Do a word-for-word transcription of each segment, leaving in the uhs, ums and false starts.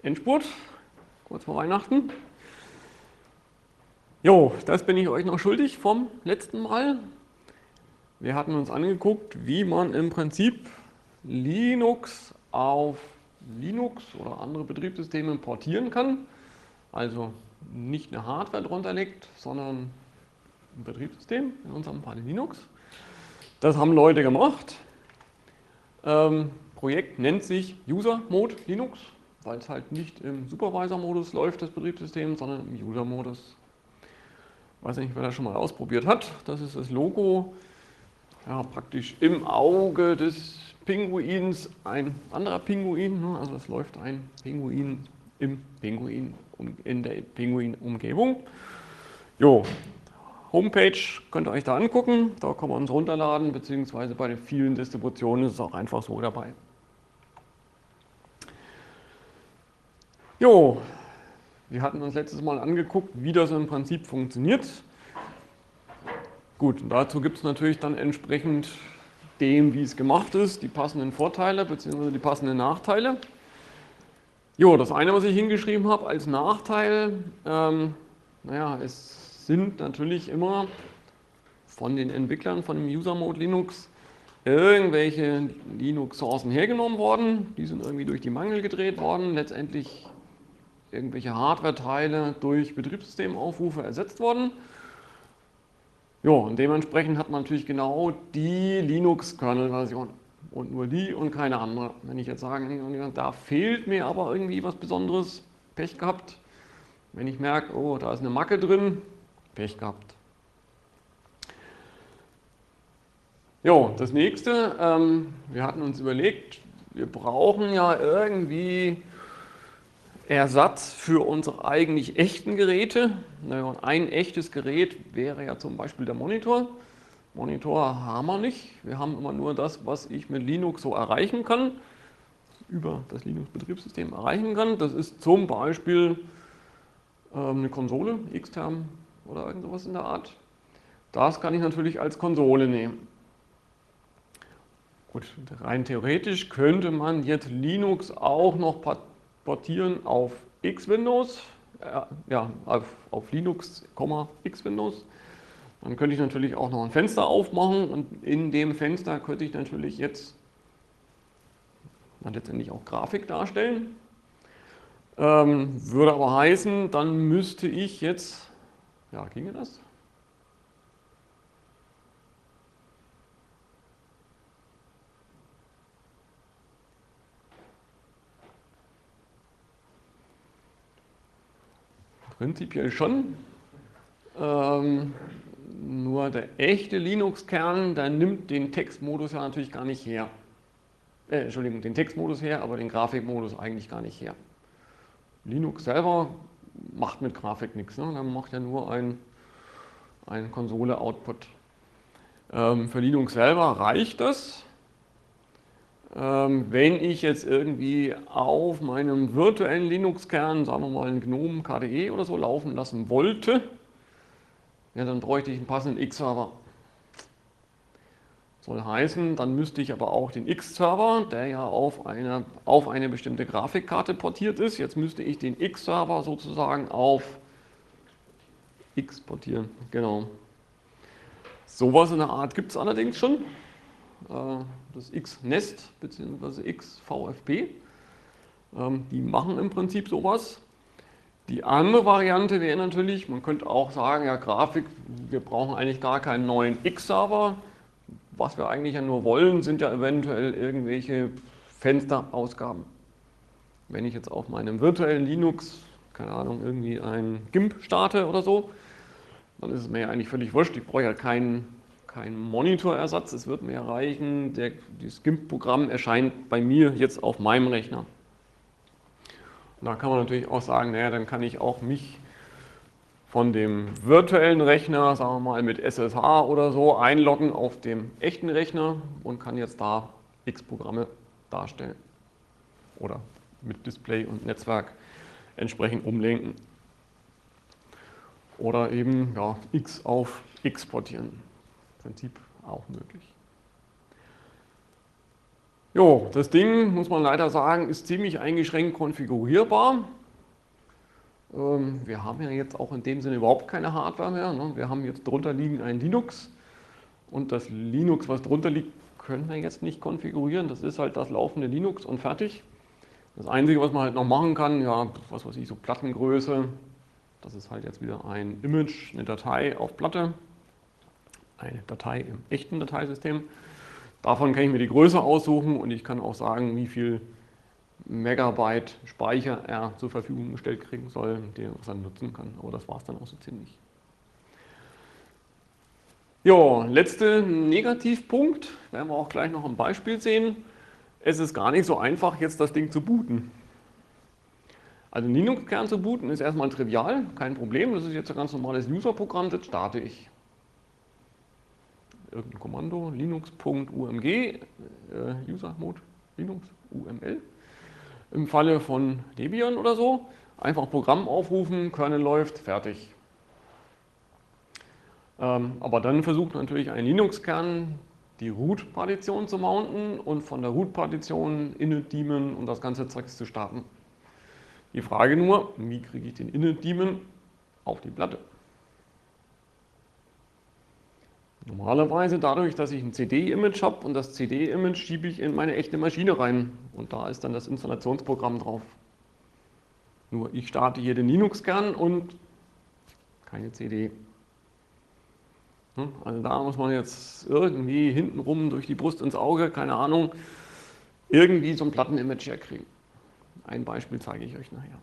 Endspurt, kurz vor Weihnachten. Jo, das bin ich euch noch schuldig vom letzten Mal. Wir hatten uns angeguckt, wie man im Prinzip Linux auf Linux oder andere Betriebssysteme portieren kann. Also nicht eine Hardware drunter legt, sondern ein Betriebssystem, in unserem Fall Linux. Das haben Leute gemacht. Ähm, Projekt nennt sich User Mode Linux, weil es halt nicht im Supervisor-Modus läuft, das Betriebssystem, sondern im User-Modus. Weiß nicht, wer das schon mal ausprobiert hat. Das ist das Logo, ja, praktisch im Auge des Pinguins ein anderer Pinguin. Ne? Also es läuft ein Pinguin im Pinguin, in der Pinguin-Umgebung. Jo, Homepage könnt ihr euch da angucken, da kann man es runterladen, beziehungsweise bei den vielen Distributionen ist es auch einfach so dabei. Jo, wir hatten uns letztes Mal angeguckt, wie das im Prinzip funktioniert. Gut, und dazu gibt es natürlich dann entsprechend dem, wie es gemacht ist, die passenden Vorteile bzw. die passenden Nachteile. Jo, das eine, was ich hingeschrieben habe als Nachteil, ähm, naja, es sind natürlich immer von den Entwicklern von dem User Mode Linux irgendwelche Linux-Sourcen hergenommen worden, die sind irgendwie durch die Mangel gedreht worden, letztendlich irgendwelche Hardware-Teile durch Betriebssystemaufrufe ersetzt worden. Ja, und dementsprechend hat man natürlich genau die Linux-Kernel-Version und nur die und keine andere. Wenn ich jetzt sage, da fehlt mir aber irgendwie was Besonderes, Pech gehabt. Wenn ich merke, oh, da ist eine Macke drin, Pech gehabt. Jo, das nächste, ähm, wir hatten uns überlegt, wir brauchen ja irgendwie Ersatz für unsere eigentlich echten Geräte. Naja, ein echtes Gerät wäre ja zum Beispiel der Monitor. Monitor haben wir nicht. Wir haben immer nur das, was ich mit Linux so erreichen kann, über das Linux-Betriebssystem erreichen kann. Das ist zum Beispiel ähm, eine Konsole, extern oder irgend sowas in der Art. Das kann ich natürlich als Konsole nehmen. Gut, rein theoretisch könnte man jetzt Linux auch noch portieren auf X-Windows, äh, ja, auf, auf Linux, X-Windows. Dann könnte ich natürlich auch noch ein Fenster aufmachen und in dem Fenster könnte ich natürlich jetzt dann letztendlich auch Grafik darstellen. Ähm, würde aber heißen, dann müsste ich jetzt, ja, ginge das? Prinzipiell schon. Ähm, nur der echte Linux-Kern, der nimmt den Textmodus ja natürlich gar nicht her. Äh, Entschuldigung, den Textmodus her, aber den Grafikmodus eigentlich gar nicht her. Linux selber macht mit Grafik nichts, ne? Dann macht ja nur ein, ein Konsole-Output. Ähm, für Linux selber reicht das. Ähm, wenn ich jetzt irgendwie auf meinem virtuellen Linux-Kern, sagen wir mal einen GNOME K D E oder so laufen lassen wollte, ja, dann bräuchte ich einen passenden X-Server. Soll heißen, dann müsste ich aber auch den X-Server, der ja auf eine, auf eine bestimmte Grafikkarte portiert ist, jetzt müsste ich den X-Server sozusagen auf X portieren. Genau. Sowas in der Art gibt es allerdings schon. Das X-Nest bzw. X-VFP. Die machen im Prinzip sowas. Die andere Variante wäre natürlich, man könnte auch sagen, ja, Grafik, wir brauchen eigentlich gar keinen neuen X-Server. Was wir eigentlich ja nur wollen, sind ja eventuell irgendwelche Fensterausgaben. Wenn ich jetzt auf meinem virtuellen Linux, keine Ahnung, irgendwie ein GIMP starte oder so, dann ist es mir ja eigentlich völlig wurscht. Ich brauche ja keinen, keinen Monitorersatz. Es wird mir reichen, der, das GIMP-Programm erscheint bei mir jetzt auf meinem Rechner. Und da kann man natürlich auch sagen, naja, dann kann ich auch mich von dem virtuellen Rechner, sagen wir mal mit S S H oder so, einloggen auf dem echten Rechner und kann jetzt da X-Programme darstellen. Oder mit Display und Netzwerk entsprechend umlenken. Oder eben ja, X auf X portieren. Im Prinzip auch möglich. Jo, das Ding, muss man leider sagen, ist ziemlich eingeschränkt konfigurierbar. Ähm, wir haben ja jetzt auch in dem Sinne überhaupt keine Hardware mehr. Ne? Wir haben jetzt drunter liegen ein Linux und das Linux, was drunter liegt, können wir jetzt nicht konfigurieren. Das ist halt das laufende Linux und fertig. Das Einzige, was man halt noch machen kann, ja, was weiß ich, so Plattengröße. Das ist halt jetzt wieder ein Image, eine Datei auf Platte. Eine Datei im echten Dateisystem. Davon kann ich mir die Größe aussuchen und ich kann auch sagen, wie viel Megabyte Speicher er zur Verfügung gestellt kriegen soll, den er dann nutzen kann. Aber das war es dann auch so ziemlich. Jo, letzter Negativpunkt, werden wir auch gleich noch ein Beispiel sehen. Es ist gar nicht so einfach, jetzt das Ding zu booten. Also einen Linux-Kern zu booten ist erstmal trivial, kein Problem. Das ist jetzt ein ganz normales User-Programm, das starte ich. Irgendein Kommando, linux.umg, äh, User-Mode, Linux, U M L. Im Falle von Debian oder so, einfach Programm aufrufen, Kernel läuft, fertig. Ähm, aber dann versucht natürlich ein Linux-Kern die Root-Partition zu mounten und von der Root-Partition init-daemon und das ganze Zeugs zu starten. Die Frage nur, wie kriege ich den init-daemon auf die Platte? Normalerweise dadurch, dass ich ein C D-Image habe und das C D-Image schiebe ich in meine echte Maschine rein und da ist dann das Installationsprogramm drauf. Nur ich starte hier den Linux-Kern und keine C D. Also da muss man jetzt irgendwie hintenrum durch die Brust ins Auge, keine Ahnung, irgendwie so ein Platten-Image herkriegen. Ein Beispiel zeige ich euch nachher.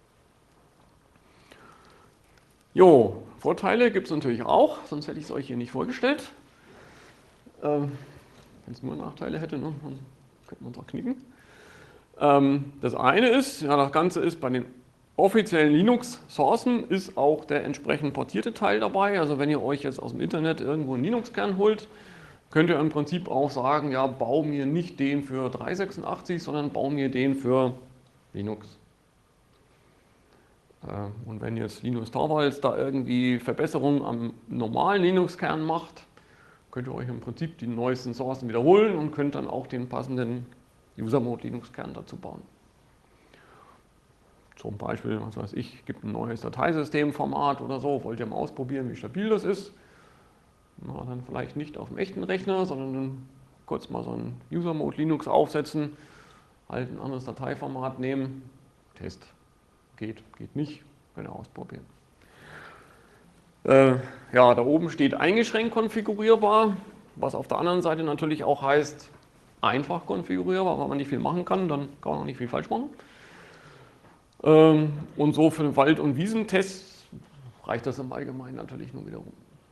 Jo, Vorteile gibt es natürlich auch, sonst hätte ich es euch hier nicht vorgestellt. Ähm, Wenn es nur Nachteile hätte, ne, dann könnte man es auch knicken. Ähm, das eine ist, ja, das Ganze ist bei den offiziellen Linux-Sourcen ist auch der entsprechend portierte Teil dabei. Also wenn ihr euch jetzt aus dem Internet irgendwo einen Linux-Kern holt, könnt ihr im Prinzip auch sagen, ja, bau mir nicht den für dreihundertsechsundachtzig, sondern bau mir den für Linux. Und wenn jetzt Linus Torvalds da irgendwie Verbesserungen am normalen Linux-Kern macht, könnt ihr euch im Prinzip die neuesten Sourcen wiederholen und könnt dann auch den passenden User-Mode-Linux-Kern dazu bauen. Zum Beispiel, was weiß ich, gibt ein neues Dateisystemformat oder so, wollt ihr mal ausprobieren, wie stabil das ist. Na, dann vielleicht nicht auf dem echten Rechner, sondern dann kurz mal so ein User-Mode-Linux aufsetzen, halt ein anderes Dateiformat nehmen, Test. Geht, geht nicht, könnt ihr ausprobieren. Äh, ja, da oben steht eingeschränkt konfigurierbar, was auf der anderen Seite natürlich auch heißt, einfach konfigurierbar, weil man nicht viel machen kann, dann kann man auch nicht viel falsch machen. Ähm, und so für den Wald- und Wiesentests reicht das im Allgemeinen natürlich nur wiederum.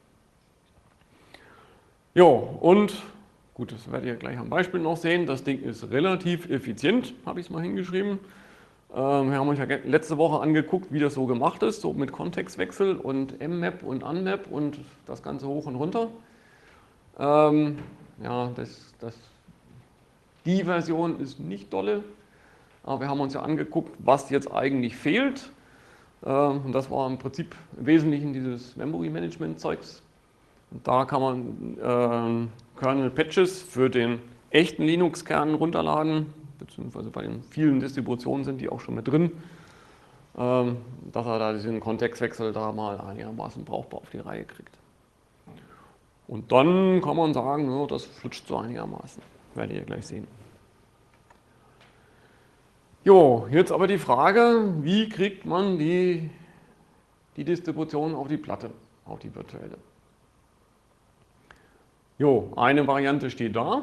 Jo, und gut, das werdet ihr gleich am Beispiel noch sehen, das Ding ist relativ effizient, habe ich es mal hingeschrieben. Wir haben uns ja letzte Woche angeguckt, wie das so gemacht ist, so mit Kontextwechsel und Mmap und Unmap und das Ganze hoch und runter. Ähm, ja, das, das, die Version ist nicht dolle, aber wir haben uns ja angeguckt, was jetzt eigentlich fehlt. Ähm, und das war im Prinzip im Wesentlichen dieses Memory Management Zeugs. Und da kann man äh, Kernel-Patches für den echten Linux-Kern runterladen, beziehungsweise bei den vielen Distributionen sind die auch schon mit drin, ähm, dass er da diesen Kontextwechsel da mal einigermaßen brauchbar auf die Reihe kriegt. Und dann kann man sagen, ja, das flutscht so einigermaßen. Werdet ihr gleich sehen. Jo, jetzt aber die Frage, wie kriegt man die, die Distribution auf die Platte, auf die virtuelle? Jo, eine Variante steht da.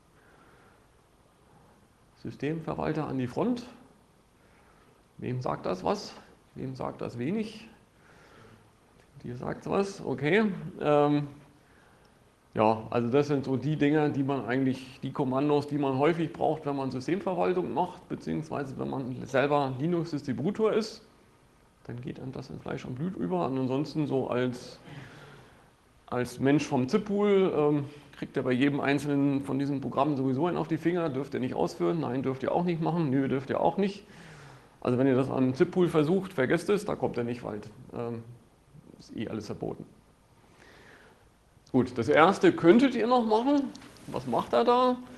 Systemverwalter an die Front. Wem sagt das was? Wem sagt das wenig? Dir sagt es was, okay. Ähm, ja, also das sind so die Dinge, die man eigentlich, die Kommandos, die man häufig braucht, wenn man Systemverwaltung macht, beziehungsweise wenn man selber Linux-Distributor ist, dann geht einem das in Fleisch und Blut über. Und ansonsten so als, als Mensch vom ZIP-Pool ähm, kriegt er bei jedem einzelnen von diesen Programmen sowieso einen auf die Finger, dürft ihr nicht ausführen, nein, dürft ihr auch nicht machen, nö, dürft ihr auch nicht. Also wenn ihr das am ZIP-Pool versucht, vergesst es, da kommt ihr nicht weit. Ähm, ist eh alles verboten. Gut, das erste könntet ihr noch machen. Was macht er da?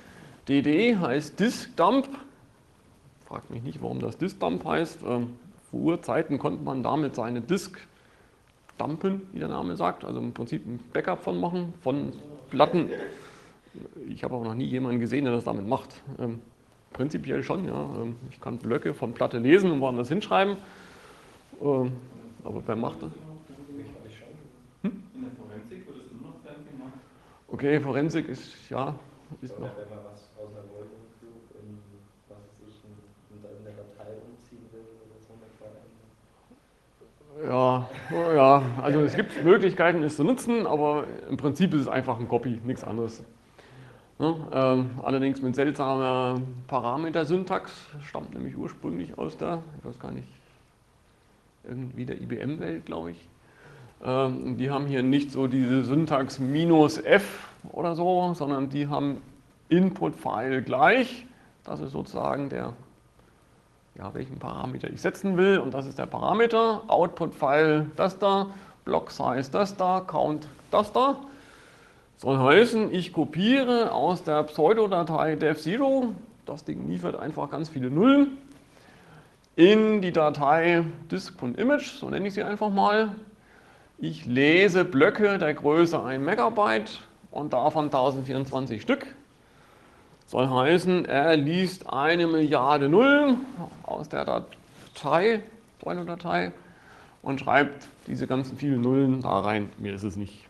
D D heißt Disk Dump. Fragt mich nicht, warum das Disk Dump heißt. Ähm, vor Urzeiten konnte man damit seine Disk dumpen, wie der Name sagt. Also im Prinzip ein Backup von machen, von Platten. Ich habe auch noch nie jemanden gesehen, der das damit macht. Ähm, prinzipiell schon, ja. Ähm, ich kann Blöcke von Platte lesen und woanders hinschreiben. Ähm, aber wer macht das? Hm? In der Forensik wird es nur noch fertig gemacht. Okay, Forensik ist, ja, ist Oder noch. wenn man was aus einer Wolkencube in, was weiß ich, in, in der Datei umziehen will oder so mit Verändern. Ja, ja, also es gibt Möglichkeiten, es zu nutzen, aber im Prinzip ist es einfach ein Copy, nichts anderes. Ja, ähm, allerdings mit seltsamer Parametersyntax, stammt nämlich ursprünglich aus der, ich weiß gar nicht, irgendwie der I B M-Welt, glaube ich. Ähm, die haben hier nicht so diese Syntax minus F oder so, sondern die haben Input-File gleich. Das ist sozusagen der, ja, welchen Parameter ich setzen will, und das ist der Parameter. Output-File das da, Block-Size das da, Count das da. Soll heißen, ich kopiere aus der Pseudodatei dev zero, das Ding liefert einfach ganz viele Nullen, in die Datei disk.image, so nenne ich sie einfach mal. Ich lese Blöcke der Größe ein Megabyte und davon tausendvierundzwanzig Stück. Soll heißen, er liest eine Milliarde Nullen aus der Datei, Pseudodatei, und schreibt diese ganzen vielen Nullen da rein. Mir ist es nicht.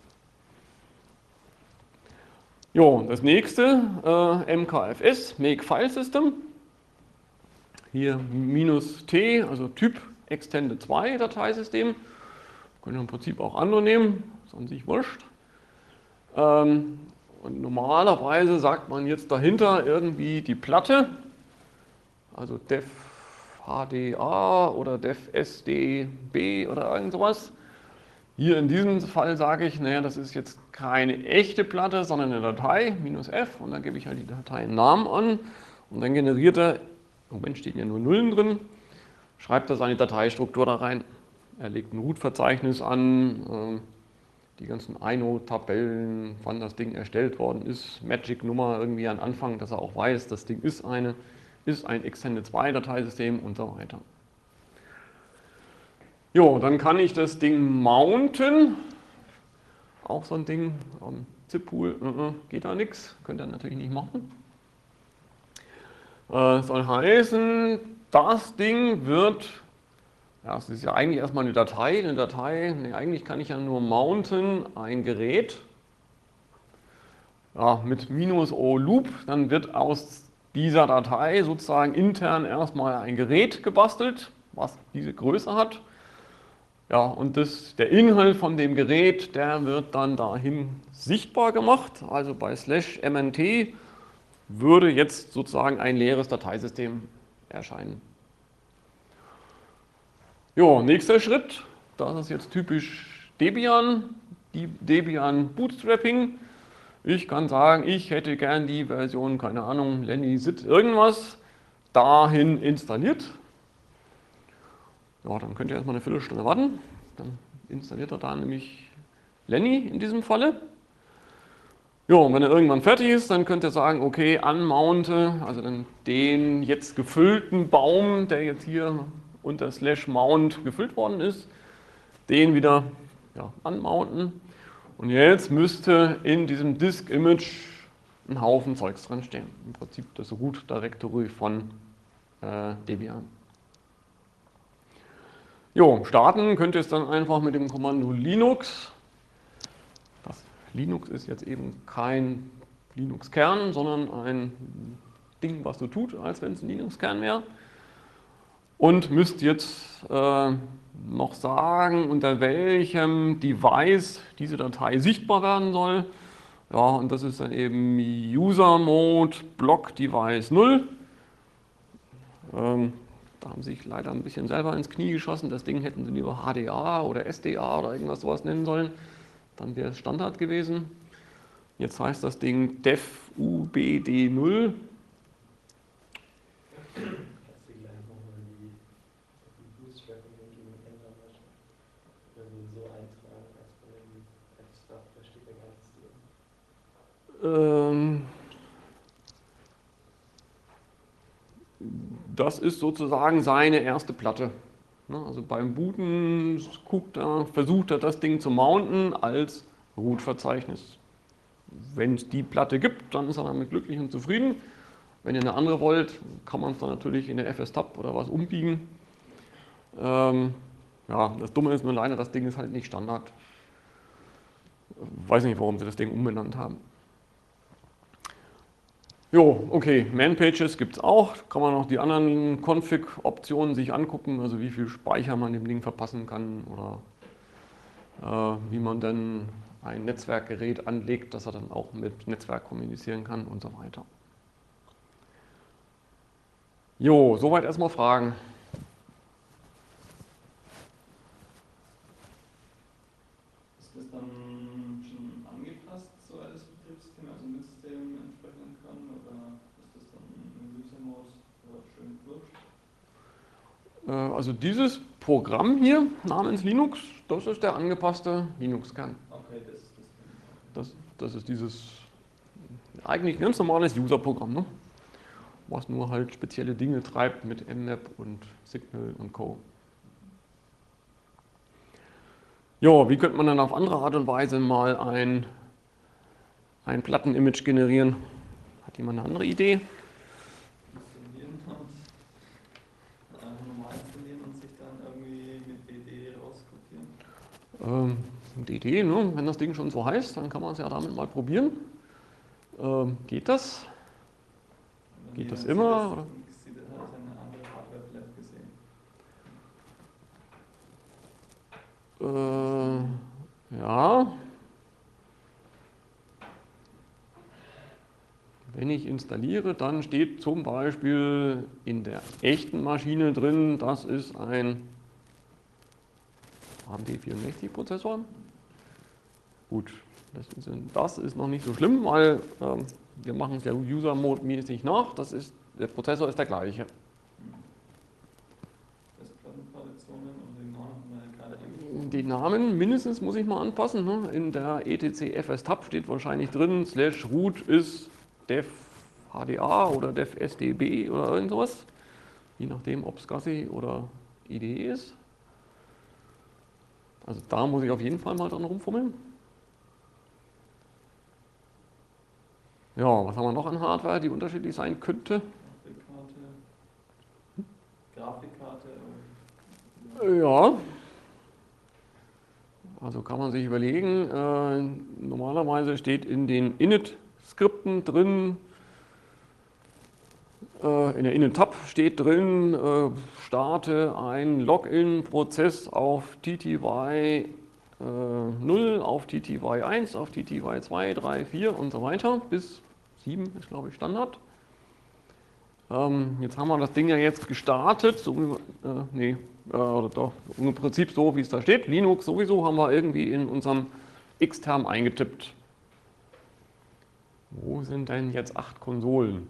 Jo, das nächste, äh, M K F S, Make File System. Hier minus T, also Typ Extended zwei Dateisystem. Können im Prinzip auch andere nehmen, ist an sich wurscht. Ähm, und normalerweise sagt man jetzt dahinter irgendwie die Platte, also def H D A oder def S D B oder irgend sowas. Hier in diesem Fall sage ich, naja, das ist jetzt keine echte Platte, sondern eine Datei, minus F, und dann gebe ich halt die Dateinamen an und dann generiert er, im Moment stehen ja nur Nullen drin, schreibt er seine Dateistruktur da rein. Er legt ein Root-Verzeichnis an, die ganzen I N O-Tabellen, wann das Ding erstellt worden ist, Magic-Nummer irgendwie am Anfang, dass er auch weiß, das Ding ist, eine, ist ein Extended zwei Dateisystem und so weiter. Jo, dann kann ich das Ding mounten. Auch so ein Ding, um, Zip-Pool, uh -uh, geht da nichts, könnt ihr natürlich nicht machen. Äh, soll heißen, das Ding wird, ja, es ist ja eigentlich erstmal eine Datei, eine Datei, nee, eigentlich kann ich ja nur mounten ein Gerät, ja, mit minus O Loop, dann wird aus dieser Datei sozusagen intern erstmal ein Gerät gebastelt, was diese Größe hat. Ja, und das, der Inhalt von dem Gerät, der wird dann dahin sichtbar gemacht. Also bei slash mnt würde jetzt sozusagen ein leeres Dateisystem erscheinen. Jo, nächster Schritt, das ist jetzt typisch Debian, die Debian Bootstrapping. Ich kann sagen, ich hätte gern die Version, keine Ahnung, Lenny Sit irgendwas, dahin installiert. Ja, dann könnt ihr erstmal eine Viertelstunde warten. Dann installiert er da nämlich Lenny in diesem Falle. Ja, und wenn er irgendwann fertig ist, dann könnt ihr sagen, okay, unmounte, also dann den jetzt gefüllten Baum, der jetzt hier unter slash mount gefüllt worden ist, den wieder, ja, unmounten. Und jetzt müsste in diesem Disk-Image ein Haufen Zeugs drin stehen. Im Prinzip das Root Directory von äh, Debian. Jo, starten könnt ihr es dann einfach mit dem Kommando Linux. Das Linux ist jetzt eben kein Linux-Kern, sondern ein Ding, was so tut, als wenn es ein Linux-Kern wäre. Und müsst jetzt äh, noch sagen, unter welchem Device diese Datei sichtbar werden soll. Ja, und das ist dann eben User Mode Block Device null. Ähm, Da haben sie sich leider ein bisschen selber ins Knie geschossen. Das Ding hätten sie lieber H D A oder S D A oder irgendwas sowas nennen sollen. Dann wäre es Standard gewesen. Jetzt heißt das Ding def U B D null. Kannst du gleich nochmal die, die Bootstrapping-Umgebung ändern möchte? Wenn du so eintragen, erstmal in die F-Stuff, da steht ja gar nichts drin. Ähm, das ist sozusagen seine erste Platte. Ne, also beim Booten guckt er, versucht er das Ding zu mounten als Root-Verzeichnis. Wenn es die Platte gibt, dann ist er damit glücklich und zufrieden. Wenn ihr eine andere wollt, kann man es dann natürlich in der F S Tab oder was umbiegen. Ähm, ja, das Dumme ist nur leider, das Ding ist halt nicht Standard. Weiß nicht, warum sie das Ding umbenannt haben. Jo, okay, Man-Pages gibt es auch. Kann man auch die anderen Config-Optionen sich angucken, also wie viel Speicher man dem Ding verpassen kann oder äh, wie man dann ein Netzwerkgerät anlegt, dass er dann auch mit Netzwerk kommunizieren kann und so weiter. Jo, soweit erstmal Fragen. Ist das dann schon angepasst, so als Betriebssystem, also ein System entsprechend kann, oder ist das dann im User-Mode schön wurscht? Äh, also dieses Programm hier namens Linux, das ist der angepasste Linux-Kern. Okay, das ist das. Das, das ist dieses eigentlich ganz normales User-Programm, ne? Was nur halt spezielle Dinge treibt mit Mmap und Signal und Co. Ja, wie könnte man dann auf andere Art und Weise mal ein, ein Platten-Image generieren? Hat jemand eine andere Idee? Installieren und einfach normal installieren und sich dann irgendwie mit D D rauskopieren. Ähm, D D, ne? Wenn das Ding schon so heißt, dann kann man es ja damit mal probieren. Ähm, geht das? Geht das immer? Oder? Sie hat eine andere Hardware vielleicht gesehen. Äh, ja. Wenn ich installiere, dann steht zum Beispiel in der echten Maschine drin, das ist ein A M D vierundsechzig Prozessor. Gut, das ist, das ist noch nicht so schlimm, weil ähm, wir machen es ja User-Mode-mäßig nach. Das ist, der Prozessor ist der gleiche. Festplattenpartitionen und den Namen gerade Die Namen mindestens muss ich mal anpassen. Ne? In der E T C F S Tab steht wahrscheinlich drin, slash root ist def H D A oder def S D B oder irgend sowas. Je nachdem, ob es SCSI oder I D E ist. Also da muss ich auf jeden Fall mal dran rumfummeln. Ja, was haben wir noch an Hardware, die unterschiedlich sein könnte? Grafikkarte. Grafikkarte. Ja. Also kann man sich überlegen, äh, normalerweise steht in den Init-Skripten drin, äh, in der Init-Tab steht drin, äh, starte ein Login-Prozess auf T T Y äh, null, auf T T Y eins, auf T T Y zwei, drei, vier und so weiter, bis sieben ist glaube ich Standard. Ähm, jetzt haben wir das Ding ja jetzt gestartet, so wie, äh, nee, äh, oder doch, im Prinzip so wie es da steht, Linux sowieso haben wir irgendwie in unserem Xterm eingetippt. Wo sind denn jetzt acht Konsolen?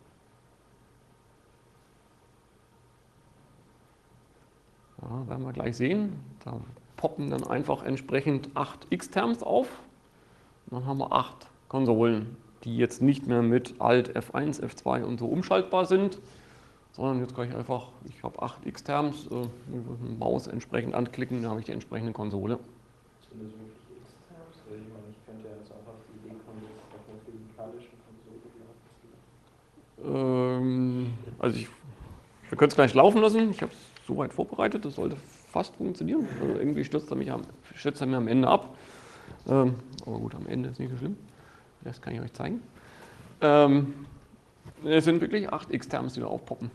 Ja, werden wir gleich sehen. Da poppen dann einfach entsprechend acht Xterms auf. Und dann haben wir acht Konsolen, die jetzt nicht mehr mit Alt F eins, F zwei und so umschaltbar sind, sondern jetzt kann ich einfach, ich habe acht Xterms, äh, mit der Maus entsprechend anklicken, dann habe ich die entsprechende Konsole. Sind das wirklich Xterms? Weil ich meine, ich könnte ja jetzt einfach die Idee kommen, das auf einer physikalischen Konsole laufen zu lassen. Ähm, also ich, wir können es gleich laufen lassen, ich habe es soweit vorbereitet, das sollte fast funktionieren. Also irgendwie stürzt er, mich am, stürzt er mir am Ende ab. Ähm, aber gut, am Ende ist nicht so schlimm. Das kann ich euch zeigen. Ähm, es sind wirklich acht Xterms, die da aufpoppen.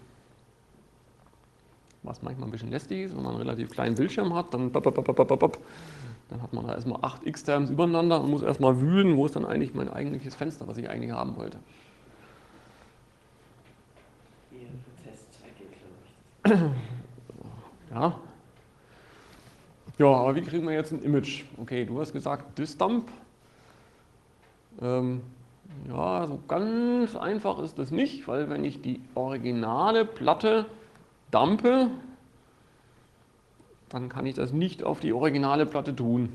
Was manchmal ein bisschen lästig ist, wenn man einen relativ kleinen Bildschirm hat, dann, bap, bap, bap, bap, bap, dann hat man da erstmal acht Xterms übereinander und muss erstmal wühlen, wo ist dann eigentlich mein eigentliches Fenster, was ich eigentlich haben wollte. Eher für Testzwecke, glaube ich. Ja. Ja, aber wie kriegen wir jetzt ein Image? Okay, du hast gesagt Disdump. Ähm, ja, so ganz einfach ist das nicht, weil wenn ich die originale Platte dumpe, dann kann ich das nicht auf die originale Platte tun.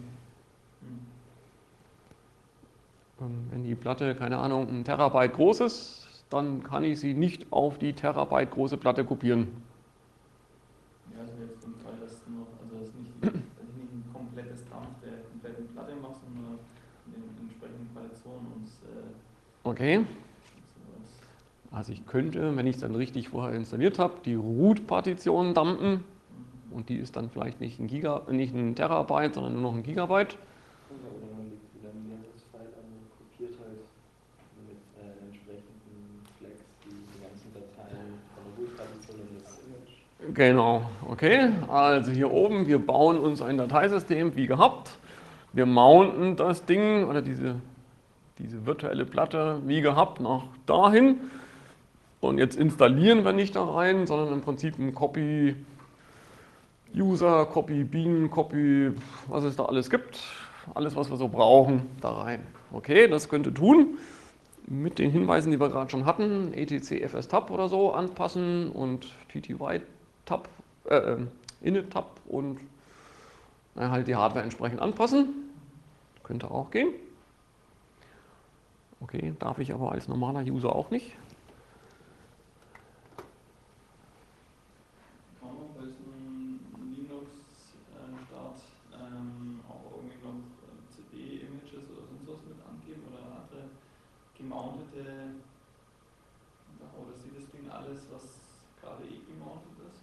Ähm, wenn die Platte, keine Ahnung, ein Terabyte groß ist, dann kann ich sie nicht auf die Terabyte große Platte kopieren. Ja, also jetzt im Fall, dass du noch, also dass nicht, dass ich nicht ein komplettes Dump der kompletten Platte mache, sondern in den entsprechenden Partitionen und äh, Okay, sowas. also ich könnte, wenn ich es dann richtig vorher installiert habe, die Root-Partition dumpen Mhm. und die ist dann vielleicht nicht ein, Giga, nicht ein Terabyte, sondern nur noch ein Gigabyte. Ja, oder man legt wieder ein Mehrheitsfile an und kopiert halt mit äh, entsprechenden Flags die, die ganzen Dateien von der Root-Partition in das Image. Genau, okay. Also hier oben, wir bauen uns ein Dateisystem wie gehabt. Wir mounten das Ding oder diese, diese virtuelle Platte wie gehabt nach dahin. Und jetzt installieren wir nicht da rein, sondern im Prinzip ein Copy User, Copy Bean, Copy, was es da alles gibt. Alles, was wir so brauchen, da rein. Okay, das könnte tun. Mit den Hinweisen, die wir gerade schon hatten, etc fstab oder so anpassen und tty-tab, äh, init-tab und na, halt die Hardware entsprechend anpassen. Könnte auch gehen. Okay, darf ich aber als normaler User auch nicht. Kann man bei so einem Linux-Start ähm, auch irgendwie noch äh, C D-Images oder sonst was mit angeben oder andere gemountete, oder sieht das Ding alles, was gerade eh gemountet ist?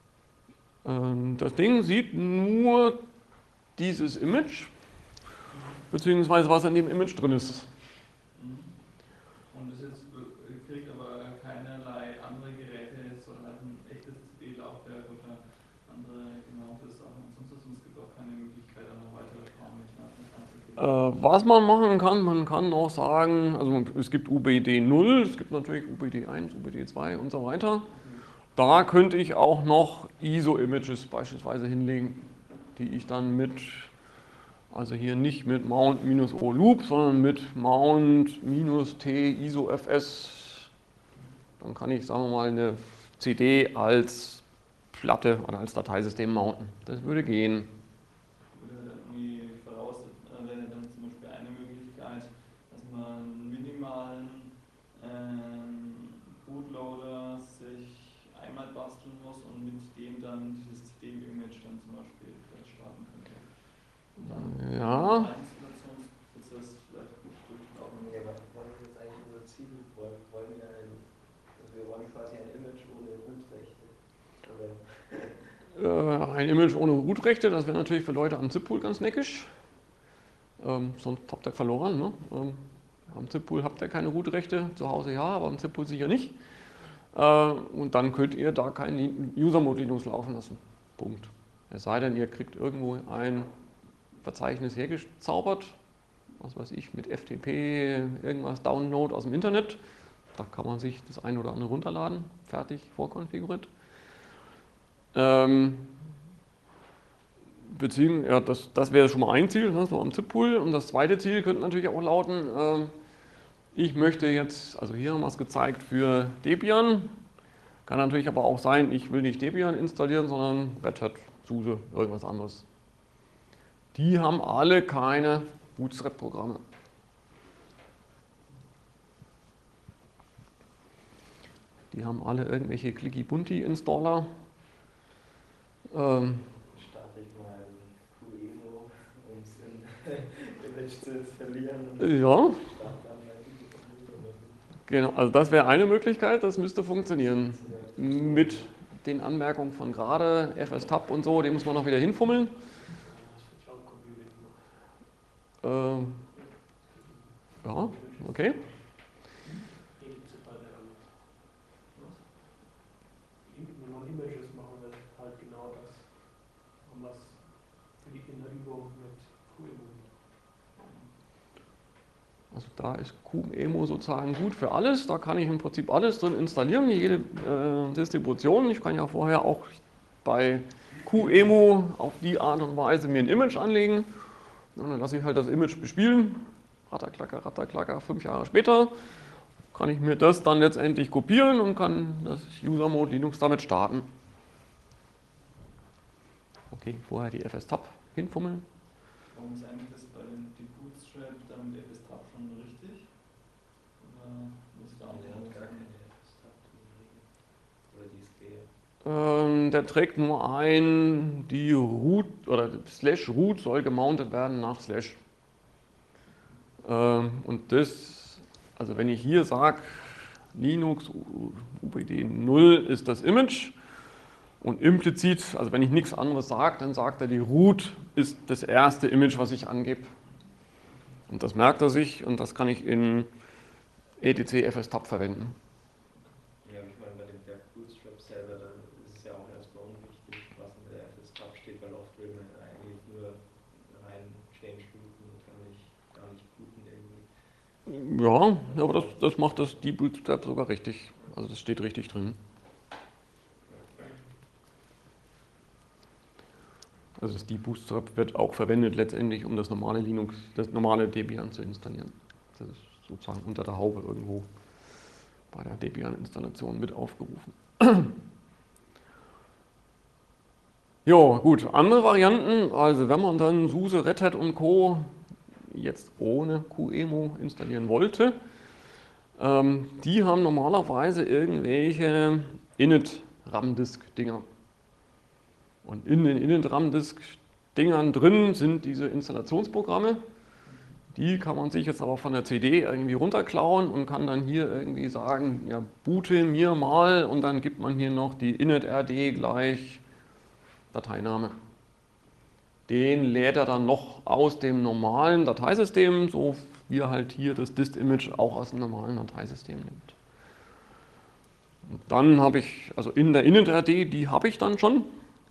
Ähm, das Ding sieht nur dieses Image, beziehungsweise was in dem Image drin ist. Mhm. Und das jetzt äh, kriegt aber keinerlei andere Geräte, sondern halt ein echtes C D-Laufwerk oder andere gemounte Sachen und sonst was. Und es gibt auch keine Möglichkeit, da noch weitere Parameter. Äh, was man machen kann, man kann auch sagen, also es gibt U B D null, es gibt natürlich U B D eins, U B D zwei und so weiter. Da könnte ich auch noch I S O-Images beispielsweise hinlegen, die ich dann mit, also hier nicht mit Mount-O Loop, sondern mit Mount-T I S O F S. Dann kann ich, sagen wir mal, eine C D als Platte oder als Dateisystem mounten. Das würde gehen. Würde irgendwie voraussetzen, äh, wäre dann zum Beispiel eine Möglichkeit, dass man einen minimalen ähm, Bootloader sich einmal basteln muss und mit dem dann dieses C D-Image dann zum Beispiel starten könnte. Und dann Ja. den Installationsprozess vielleicht gut durchlaufen. Ja, aber was ist jetzt eigentlich unser Ziel? Wollen, wollen wir ein, also wir wollen quasi ein Image ohne Root-Rechte. Oder? Äh, ein Image ohne Root-Rechte, das wäre natürlich für Leute am ZIP-Pool ganz neckisch. Ähm, sonst habt ihr verloren. Ne? Ähm, am ZIP-Pool habt ihr keine Root-Rechte, zu Hause ja, aber am ZIP-Pool sicher nicht. Äh, und dann könnt ihr da keinen User-Mode Linux laufen lassen. Punkt. Es sei denn, ihr kriegt irgendwo ein Verzeichnis hergezaubert, was weiß ich, mit F T P, irgendwas Download aus dem Internet. Da kann man sich das ein oder andere runterladen, fertig, vorkonfiguriert. Ähm, beziehungsweise, ja, das, das wäre schon mal ein Ziel, ne, so am ZIP-Pool. Und das zweite Ziel könnte natürlich auch lauten, äh, ich möchte jetzt, also hier haben wir es gezeigt für Debian, kann natürlich aber auch sein, ich will nicht Debian installieren, sondern Red Hat, SUSE, irgendwas anderes. Die haben alle keine Bootstrap-Programme. Die haben alle irgendwelche Clicky-Bunti-Installer. Ähm, Starte ich mal QEMU, um es in Image zu installieren. Und ja, starte dann mein Video. genau, also das wäre eine Möglichkeit, das müsste funktionieren. Mit den Anmerkungen von gerade, fstab und so, den muss man noch wieder hinfummeln. Ähm, ja, okay. Wenn man Images machen will, halt genau das. Und was für die in der Übung mit QEMU. Also da ist QEMU sozusagen gut für alles. Da kann ich im Prinzip alles drin installieren, jede äh, Distribution. Ich kann ja vorher auch bei QEMU auf die Art und Weise mir ein Image anlegen. Und dann lasse ich halt das Image bespielen. Ratterklacker, Ratterklacker, fünf Jahre später kann ich mir das dann letztendlich kopieren und kann das User-Mode Linux damit starten. Okay, vorher die fstab hinfummeln. Warum ist eigentlich das bei den die Bootstrap dann mit fstab schon richtig? Oder ist da Und der hat auch gar keine F-Stab oder die ist leer. Ähm, der trägt nur ein, die Root oder Slash Root soll gemountet werden nach Slash. Ähm, und das, also wenn ich hier sage, Linux U B D null ist das Image und implizit, also wenn ich nichts anderes sage, dann sagt er, die Root ist das erste Image, was ich angebe. Und das merkt er sich und das kann ich in etc fstab verwenden. Ja, ich meine, bei dem Berg Bootstrap selber, da ist es ja auch erstmal unwichtig, was in der F-Stab steht, weil oft will man eigentlich nur rein Change booten und kann nicht, gar nicht booten irgendwie. Ja, aber das, das macht das die Bootstrap sogar richtig. Also das steht richtig drin. Also das D-Bootstrap wird auch verwendet letztendlich, um das normale Linux, das normale Debian zu installieren. Das ist sozusagen unter der Haube irgendwo bei der Debian-Installation mit aufgerufen. Ja, gut, andere Varianten, also wenn man dann SUSE, Red Hat und Co. jetzt ohne QEMU installieren wollte, ähm, die haben normalerweise irgendwelche Init-RAM-Disk-Dinger. Und in den Init-RAM-Disk-Dingern drin sind diese Installationsprogramme. Die kann man sich jetzt aber von der C D irgendwie runterklauen und kann dann hier irgendwie sagen, ja, boote mir mal und dann gibt man hier noch die init-rd gleich Dateiname. Den lädt er dann noch aus dem normalen Dateisystem, so wie er halt hier das dist-Image auch aus dem normalen Dateisystem nimmt. Und dann habe ich, also in der init-rd, die habe ich dann schon.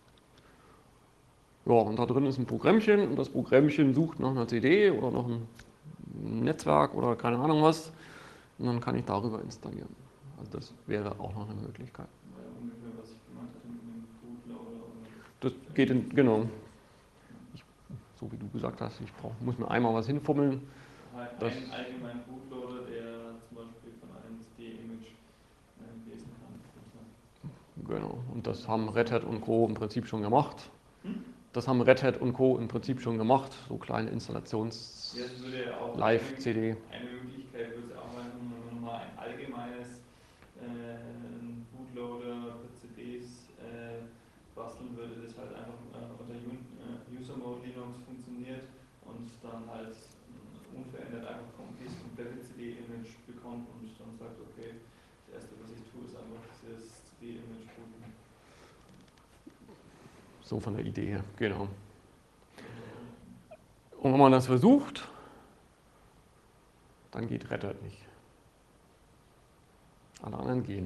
Ja, und da drin ist ein Programmchen und das Programmchen sucht nach einer C D oder nach einem Netzwerk oder keine Ahnung was und dann kann ich darüber installieren. Also das wäre auch noch eine Möglichkeit. War ja ungefähr, was ich gemacht hatte mit dem Bootloader. Das geht in, genau. Ich, so wie du gesagt hast, ich brauch, muss mir einmal was hinfummeln. Halt Das- einen allgemeinen Bootloader, der zum Beispiel von einem S D-Image äh, lesen kann. Genau. Und das haben Red Hat und Co. im Prinzip schon gemacht. Hm? Das haben Red Hat und Co. im Prinzip schon gemacht. So kleine Installations- Ja, das würde ja auch Live-C D. Eine, eine Möglichkeit würde es auch sein, wenn man nochmal ein allgemeines äh, Bootloader für C Ds äh, basteln würde, das halt einfach äh, unter äh, User Mode Linux funktioniert und dann halt äh, unverändert einfach das komplette C D-Image bekommt und dann sagt, okay, das erste, was ich tue, ist einfach dieses C D-Image booten. So von der Idee her, genau. Und wenn man das versucht, dann geht Red Hat nicht. Alle anderen gehen.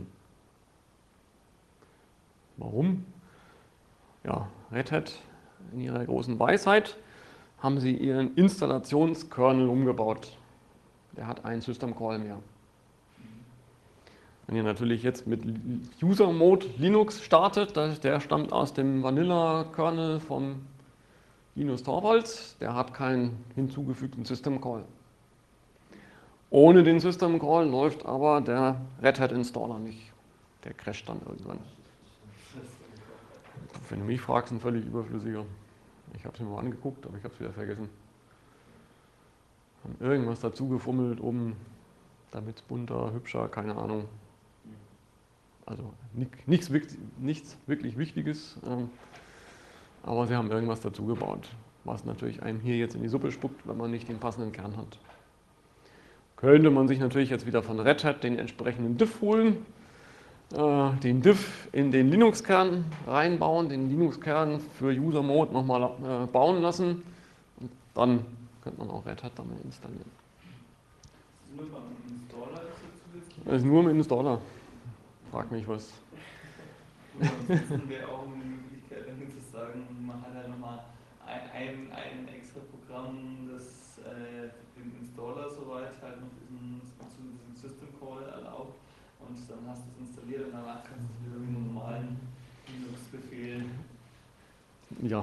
Warum? Ja, Red Hat in ihrer großen Weisheit haben sie ihren Installationskernel umgebaut. Der hat einen System Call mehr. Wenn ihr natürlich jetzt mit User Mode Linux startet, der stammt aus dem Vanilla Kernel vom Linus Torvalds, der hat keinen hinzugefügten System Call. Ohne den System Call läuft aber der Red Hat Installer nicht. Der crasht dann irgendwann. Wenn du mich fragst, ein völlig überflüssiger. Ich habe es mir mal angeguckt, aber ich habe es wieder vergessen. Haben irgendwas dazu gefummelt, um damit bunter, hübscher, keine Ahnung. Also nichts, nichts wirklich Wichtiges. Aber sie haben irgendwas dazu gebaut, was natürlich einem hier jetzt in die Suppe spuckt, wenn man nicht den passenden Kern hat. Könnte man sich natürlich jetzt wieder von Red Hat den entsprechenden Diff holen, äh, den Diff in den Linux-Kern reinbauen, den Linux-Kern für User Mode nochmal äh, bauen lassen und dann könnte man auch Red Hat damit installieren. Nur beim Installer ist das zusätzlich? Das ist nur im Installer. Frag mich was. Ansonsten wäre auch eine Möglichkeit, damit zu sagen, man hat halt nochmal ein, ein, ein extra Programm, das äh, den Installer soweit halt noch diesen, diesen System Call erlaubt und dann hast du es installiert und danach kannst du es wieder mit einem normalen Linux-Befehl. Ja.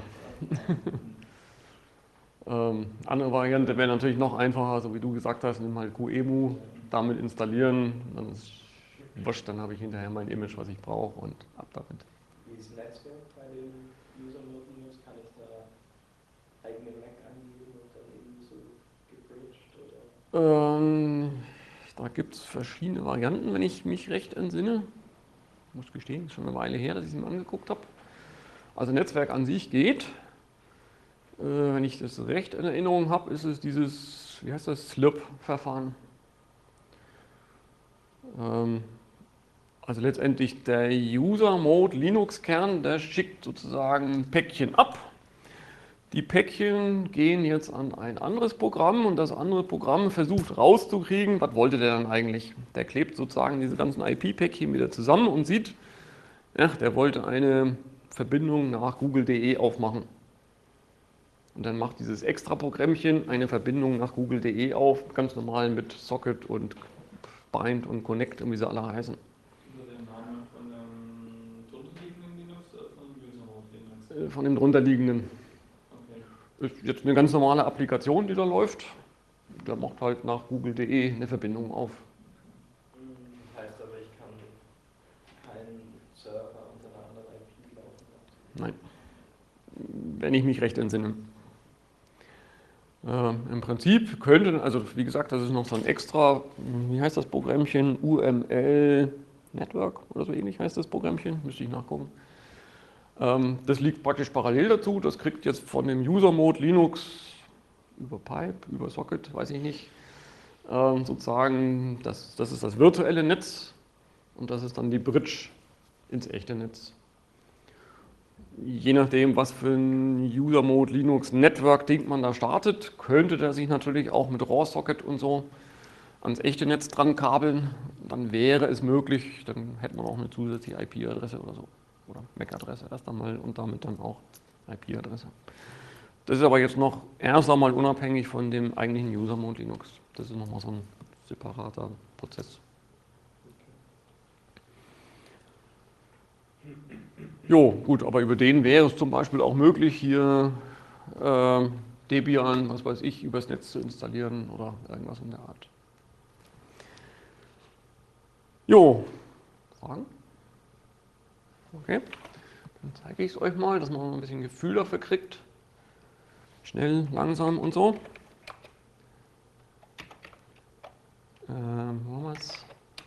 ähm, andere Variante wäre natürlich noch einfacher, so wie du gesagt hast, nimm halt QEMU, damit installieren, dann ist wurscht, dann habe ich hinterher mein Image, was ich brauche und ab damit. Wie ist Netzwerk bei den User Mode Linux? Kann ich da eigene Mac angeben und dann eben so gebridged oder? Ähm, Da gibt es verschiedene Varianten, wenn ich mich recht entsinne. Ich muss gestehen, es ist schon eine Weile her, dass ich es mir angeguckt habe. Also Netzwerk an sich geht. Äh, wenn ich das recht in Erinnerung habe, ist es dieses, wie heißt das, Slurp-Verfahren. Ähm, also letztendlich der User-Mode Linux-Kern, der schickt sozusagen ein Päckchen ab. Die Päckchen gehen jetzt an ein anderes Programm und das andere Programm versucht rauszukriegen, was wollte der dann eigentlich? Der klebt sozusagen diese ganzen I P-Päckchen wieder zusammen und sieht, ja, der wollte eine Verbindung nach google punkt de aufmachen. Und dann macht dieses extra Programmchen eine Verbindung nach google punkt de auf, ganz normal mit Socket und Bind und Connect und wie sie alle heißen. Unter dem Namen von dem drunterliegenden Linux oder von dem User-Mode Linux? Von dem drunterliegenden. Okay. Ist jetzt eine ganz normale Applikation, die da läuft. Der macht halt nach google punkt de eine Verbindung auf. Heißt aber, ich kann keinen Server unter einer anderen I P laufen lassen. Nein, wenn ich mich recht entsinne. Äh, Im Prinzip könnte, also wie gesagt, das ist noch so ein extra, wie heißt das Programmchen? U M L Network oder so ähnlich heißt das Programmchen, müsste ich nachgucken. Ähm, das liegt praktisch parallel dazu, das kriegt jetzt von dem User-Mode Linux über Pipe, über Socket, weiß ich nicht, ähm, sozusagen, das, das ist das virtuelle Netz und das ist dann die Bridge ins echte Netz. Je nachdem, was für ein User-Mode Linux Network-Ding man da startet, könnte der sich natürlich auch mit RAW-Socket und so ans echte Netz dran kabeln. Dann wäre es möglich, dann hätte man auch eine zusätzliche I P-Adresse oder so. Oder M A C-Adresse erst einmal und damit dann auch I P-Adresse. Das ist aber jetzt noch erst einmal unabhängig von dem eigentlichen User-Mode Linux. Das ist nochmal so ein separater Prozess. Jo, gut, aber über den wäre es zum Beispiel auch möglich, hier äh, Debian, was weiß ich, übers Netz zu installieren oder irgendwas in der Art. Jo, Fragen? Okay, dann zeige ich es euch mal, dass man ein bisschen Gefühl dafür kriegt. Schnell, langsam und so. Ähm, wo haben wir es?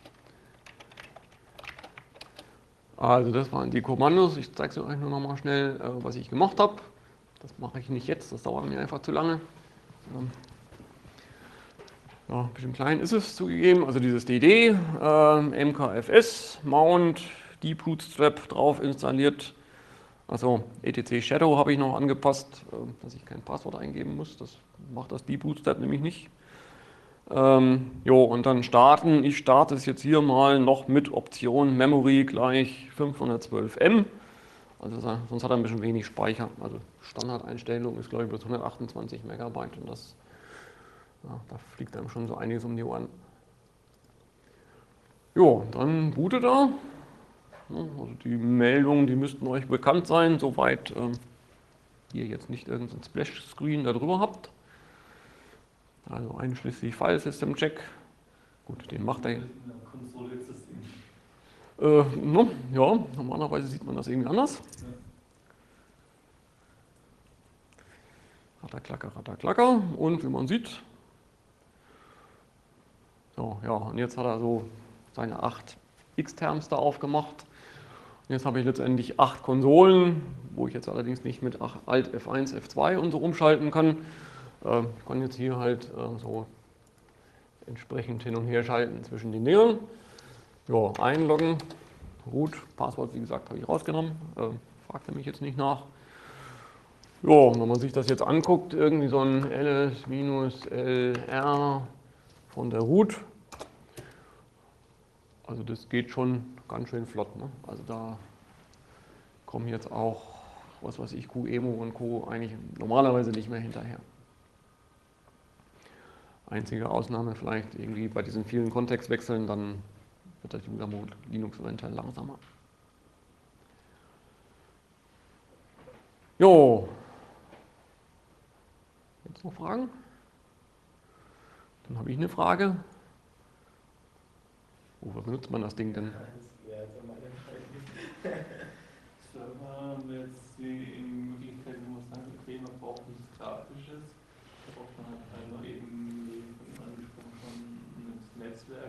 Also das waren die Kommandos. Ich zeige es euch nur noch mal schnell, äh, was ich gemacht habe. Das mache ich nicht jetzt, das dauert mir einfach zu lange. Ähm, ja, ein bisschen klein ist es zugegeben. Also dieses D D, äh, M K F S, Mount, Deep Bootstrap drauf installiert. Also E T C Shadow habe ich noch angepasst, äh, dass ich kein Passwort eingeben muss. Das macht das Deep Bootstrap nämlich nicht. Ähm, jo, und dann starten. Ich starte es jetzt hier mal noch mit Option Memory gleich fünfhundertzwölf M. Also sonst hat er ein bisschen wenig Speicher. Also Standardeinstellung ist glaube ich bis hundertachtundzwanzig Megabyte und das, ja, da fliegt einem schon so einiges um die Ohren. Jo, dann bootet er. Also die Meldungen, die müssten euch bekannt sein, soweit ähm, ihr jetzt nicht irgendeinen Splash-Screen darüber habt. Also einschließlich File System Check. Gut, den macht er. Konsole ist das Ding. Äh, no, ja, normalerweise sieht man das irgendwie anders. Ratter, klacker, ratter, klacker. Und wie man sieht, so, ja, und jetzt hat er so seine acht X-Terms da aufgemacht. Und jetzt habe ich letztendlich acht Konsolen, wo ich jetzt allerdings nicht mit Alt F eins, F zwei und so rumschalten kann. Äh, ich kann jetzt hier halt äh, so entsprechend hin und her schalten zwischen den Dingern. Ja, einloggen, gut, Passwort wie gesagt habe ich rausgenommen, äh, fragt er mich jetzt nicht nach. Ja, wenn man sich das jetzt anguckt, irgendwie so ein L S L R von der Root, also das geht schon ganz schön flott, ne? Also da kommen jetzt auch, was weiß ich, QEMU und Co. eigentlich normalerweise nicht mehr hinterher. Einzige Ausnahme vielleicht irgendwie bei diesen vielen Kontextwechseln, dann wird das User-Mode Linux eventuell langsamer. Jo. Jetzt noch Fragen? Dann habe ich eine Frage. Wofür benutzt man das Ding denn? Das wäre jetzt meine Frage. Server haben wir jetzt die Möglichkeit, wie man sagen, okay, man braucht nichts Grafisches. Da braucht man halt nur eben, wie von ihm angesprochen, von einem Netzwerk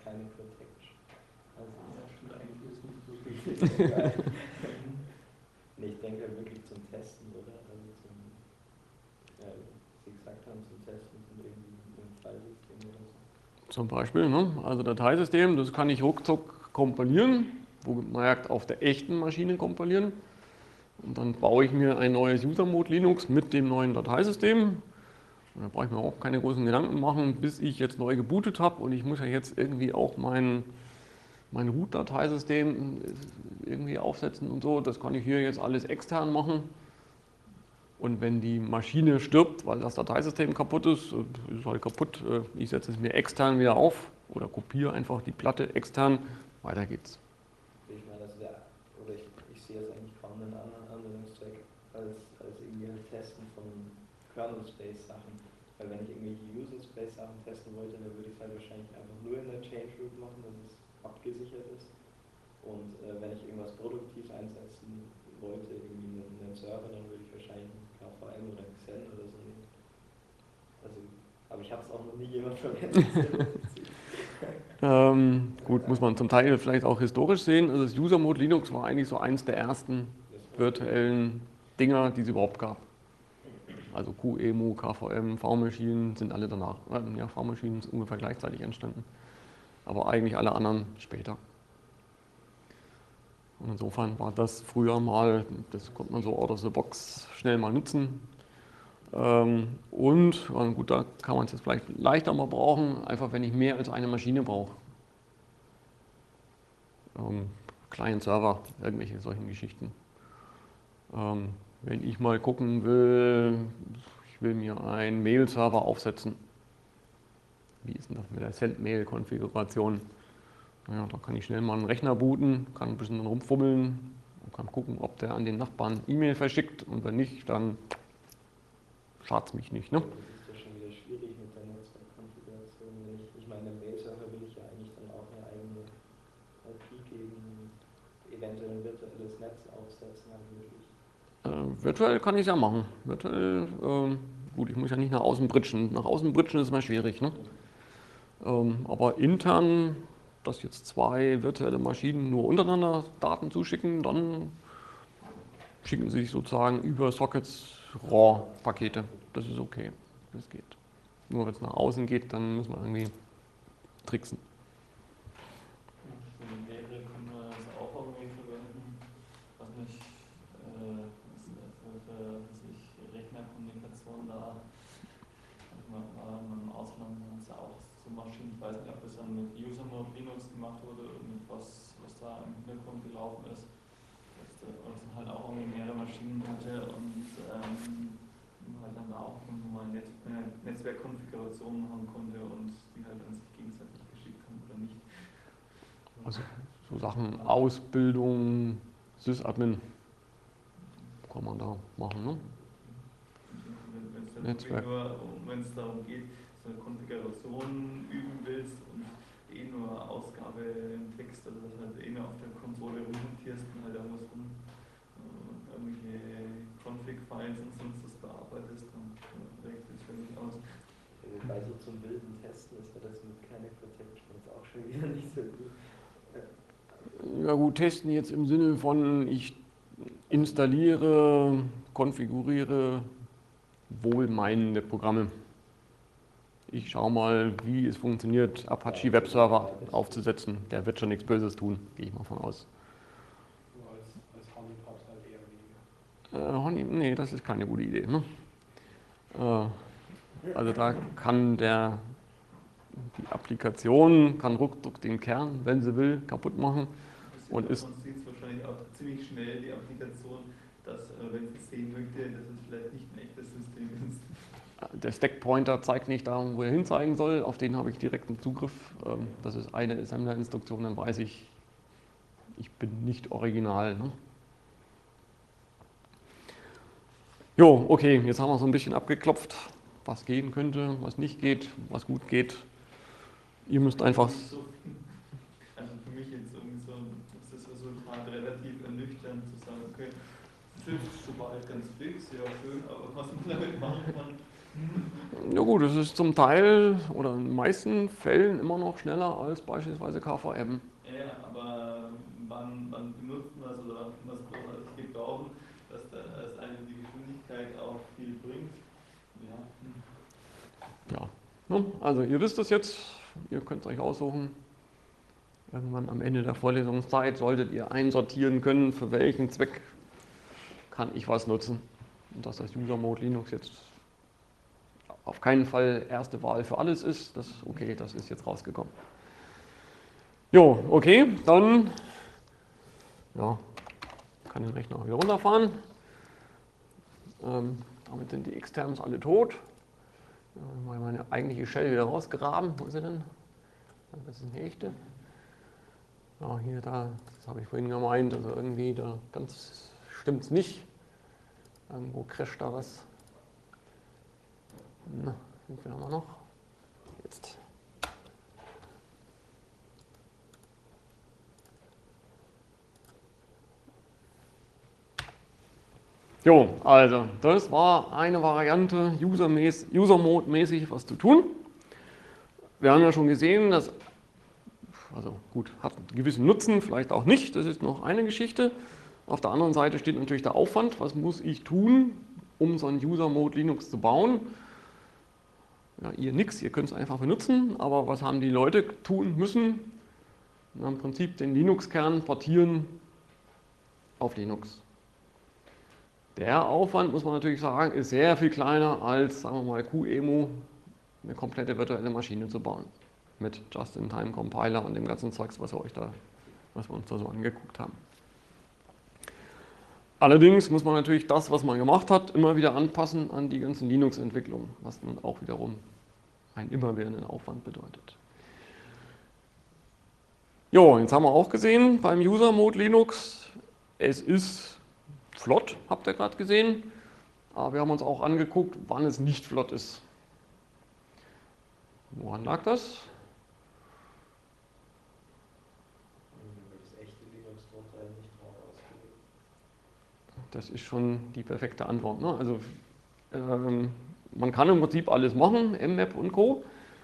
keine Protection. Also Ja, stimmt, eigentlich ist es nicht so das viel. ist geil. Nee, ich denke halt wirklich zum Testen, oder? Also zum, ja, wie Sie gesagt haben, zum Testen von irgendwie einem Fallsystem oder so. Zum Beispiel, ne? Also Dateisystem, das kann ich ruckzuck kompilieren, wohlgemerkt auf der echten Maschine kompilieren. Und dann baue ich mir ein neues User-Mode Linux mit dem neuen Dateisystem. Und da brauche ich mir auch keine großen Gedanken machen, bis ich jetzt neu gebootet habe. Und ich muss ja jetzt irgendwie auch mein, mein Root-Dateisystem irgendwie aufsetzen und so. Das kann ich hier jetzt alles extern machen. Und wenn die Maschine stirbt, weil das Dateisystem kaputt ist, ist es halt kaputt. Ich setze es mir extern wieder auf oder kopiere einfach die Platte extern. Weiter geht's. Ich meine, das wäre, oder ich, ich sehe jetzt eigentlich kaum einen anderen Anwendungszweck als, als irgendwie ein Testen von Kernel-Space-Sachen. Weil wenn ich irgendwelche User-Space-Sachen testen wollte, dann würde ich es halt wahrscheinlich einfach nur in der Change-Root machen, dass es abgesichert ist. Und äh, wenn ich irgendwas produktiv einsetzen wollte, irgendwie einen, einen Server, dann würde ich wahrscheinlich K V M oder Xen oder so nehmen. Also, aber ich habe es auch noch nie jemand verwendet. Ähm, gut, muss man zum Teil vielleicht auch historisch sehen. Also das User-Mode Linux war eigentlich so eins der ersten virtuellen Dinger, die es überhaupt gab. Also Q E M U, K V M, V-Maschinen sind alle danach. Ja, V-Maschinen sind ungefähr gleichzeitig entstanden. Aber eigentlich alle anderen später. Und insofern war das früher mal, das konnte man so out of the box schnell mal nutzen. Ähm, und, gut, da kann man es jetzt vielleicht leichter mal brauchen, einfach wenn ich mehr als eine Maschine brauche. Ähm, Client-Server, irgendwelche solchen Geschichten. Ähm, wenn ich mal gucken will, ich will mir einen Mail-Server aufsetzen. Wie ist denn das mit der Send-Mail-Konfiguration? Naja, da kann ich schnell mal einen Rechner booten, kann ein bisschen rumfummeln und kann gucken, ob der an den Nachbarn E-Mail verschickt und wenn nicht, dann schadet es mich nicht. Ne? Das ist ja schon wieder schwierig mit der Netzwerkkonfiguration. Wenn ich, ich meine, im Mail-Server will ich ja eigentlich dann auch eine eigene I P gegen eventuell ein virtuelles Netz aufsetzen. Also wirklich. Äh, virtuell kann ich es ja machen. Virtuell, äh, gut, ich muss ja nicht nach außen britschen. Nach außen britschen ist immer schwierig. Ne? Ähm, aber intern, dass jetzt zwei virtuelle Maschinen nur untereinander Daten zuschicken, dann schicken sie sich sozusagen über Sockets RAW-Pakete. Das ist okay, das geht. Nur wenn es nach außen geht, dann muss man irgendwie tricksen. Für mehrere können wir das auch irgendwie verwenden. Was nicht, äh, für, für sich Rechnerkommunikation da, man war im Ausland haben es ja auch so Maschinen, ich weiß nicht, ob das dann mit User-Mode Linux gemacht wurde oder mit was, was da im Hintergrund gelaufen ist. Dass das halt auch irgendwie mehrere Maschinen hatte und ähm, halt dann auch mal Net äh, Netzwerkkonfigurationen machen konnte und die halt an sich gegenseitig geschickt haben oder nicht. Also so Sachen Ausbildung, Sysadmin kann man da machen. Ne? Wenn es dann Netzwerk. nur, wenn es darum geht, so eine Konfiguration üben willst und eh nur Ausgabe im Text, also dass halt eh nur auf der Konsole rummontierst und halt irgendwas rum, äh, irgendwelche Config-Files und sonst was bearbeitest, dann reicht das für mich aus. Wobei so zum wilden Testen ist ja das mit keine Protection jetzt auch schon wieder nicht so gut. Ja gut, testen jetzt im Sinne von ich installiere, konfiguriere wohlmeinende Programme. Ich schaue mal, wie es funktioniert, Apache Webserver aufzusetzen. Der wird schon nichts Böses tun, gehe ich mal von aus. Nur als, als Honeypot halt eher weniger. Äh, Honey, nee, das ist keine gute Idee. Ne? Äh, also da kann der, die Applikation kann ruckzuck den Kern, wenn sie will, kaputt machen. Und ist man sieht es wahrscheinlich auch ziemlich schnell, die Applikation, dass, äh, wenn sie sehen möchte, dass es vielleicht nicht ein echtes System ist. Der Stack-Pointer zeigt nicht da, wo er hinzeigen soll. Auf den habe ich direkten Zugriff. Ähm, das ist eine Assembler-Instruktion, dann weiß ich, ich bin nicht original. Ne? Jo, okay, jetzt haben wir so ein bisschen abgeklopft, was gehen könnte, was nicht geht, was gut geht. Ihr müsst einfach... Also für mich jetzt irgendwie so, ist das Resultat relativ ernüchternd zu sagen, okay, das ist soweit ganz fix, ja schön, aber was man damit machen kann, Ja gut, es ist zum Teil oder in den meisten Fällen immer noch schneller als beispielsweise K V M. Ja, aber wann, wann benutzt man es oder was großartig gebrauchen, dass das einem die Geschwindigkeit auch viel bringt. Ja. Ja, ne? Also ihr wisst es jetzt, ihr könnt es euch aussuchen. Irgendwann am Ende der Vorlesungszeit solltet ihr einsortieren können, für welchen Zweck kann ich was nutzen. Und dass das User Mode Linux jetzt auf keinen Fall erste Wahl für alles ist, das okay, das ist jetzt rausgekommen. Jo, okay, dann ja, kann den Rechner auch wieder runterfahren. Ähm, damit sind die Xterms alle tot. Ja, mal meine eigentliche Shell wieder rausgraben. Wo ist sie denn? Das ist eine echte. Ja, hier, da, das habe ich vorhin gemeint, also irgendwie, da ganz stimmt es nicht. Irgendwo crasht da was. Na, sind wir aber noch. Jetzt. Jo, also, das war eine Variante, User-Mode-mäßig was zu tun. Wir haben ja schon gesehen, dass, also gut, hat einen gewissen Nutzen, vielleicht auch nicht, das ist noch eine Geschichte. Auf der anderen Seite steht natürlich der Aufwand, was muss ich tun, um so einen User-Mode Linux zu bauen. Ja, ihr nix, ihr könnt es einfach benutzen, aber was haben die Leute tun müssen? Na, im Prinzip den Linux-Kern portieren auf Linux. Der Aufwand, muss man natürlich sagen, ist sehr viel kleiner als, sagen wir mal, QEMU, eine komplette virtuelle Maschine zu bauen. Mit Just-in-Time-Compiler und dem ganzen Zeugs, was wir, euch da, was wir uns da so angeguckt haben. Allerdings muss man natürlich das, was man gemacht hat, immer wieder anpassen an die ganzen Linux-Entwicklungen, was nun auch wiederum einen immerwährenden Aufwand bedeutet. Jo, jetzt haben wir auch gesehen beim User-Mode Linux, es ist flott, habt ihr gerade gesehen, aber wir haben uns auch angeguckt, wann es nicht flott ist. Woran lag das? Das echte Linux drunter nicht drauf ausgelegt. Das ist schon die perfekte Antwort. Ne? Also ähm, man kann im Prinzip alles machen, Mmap und Co.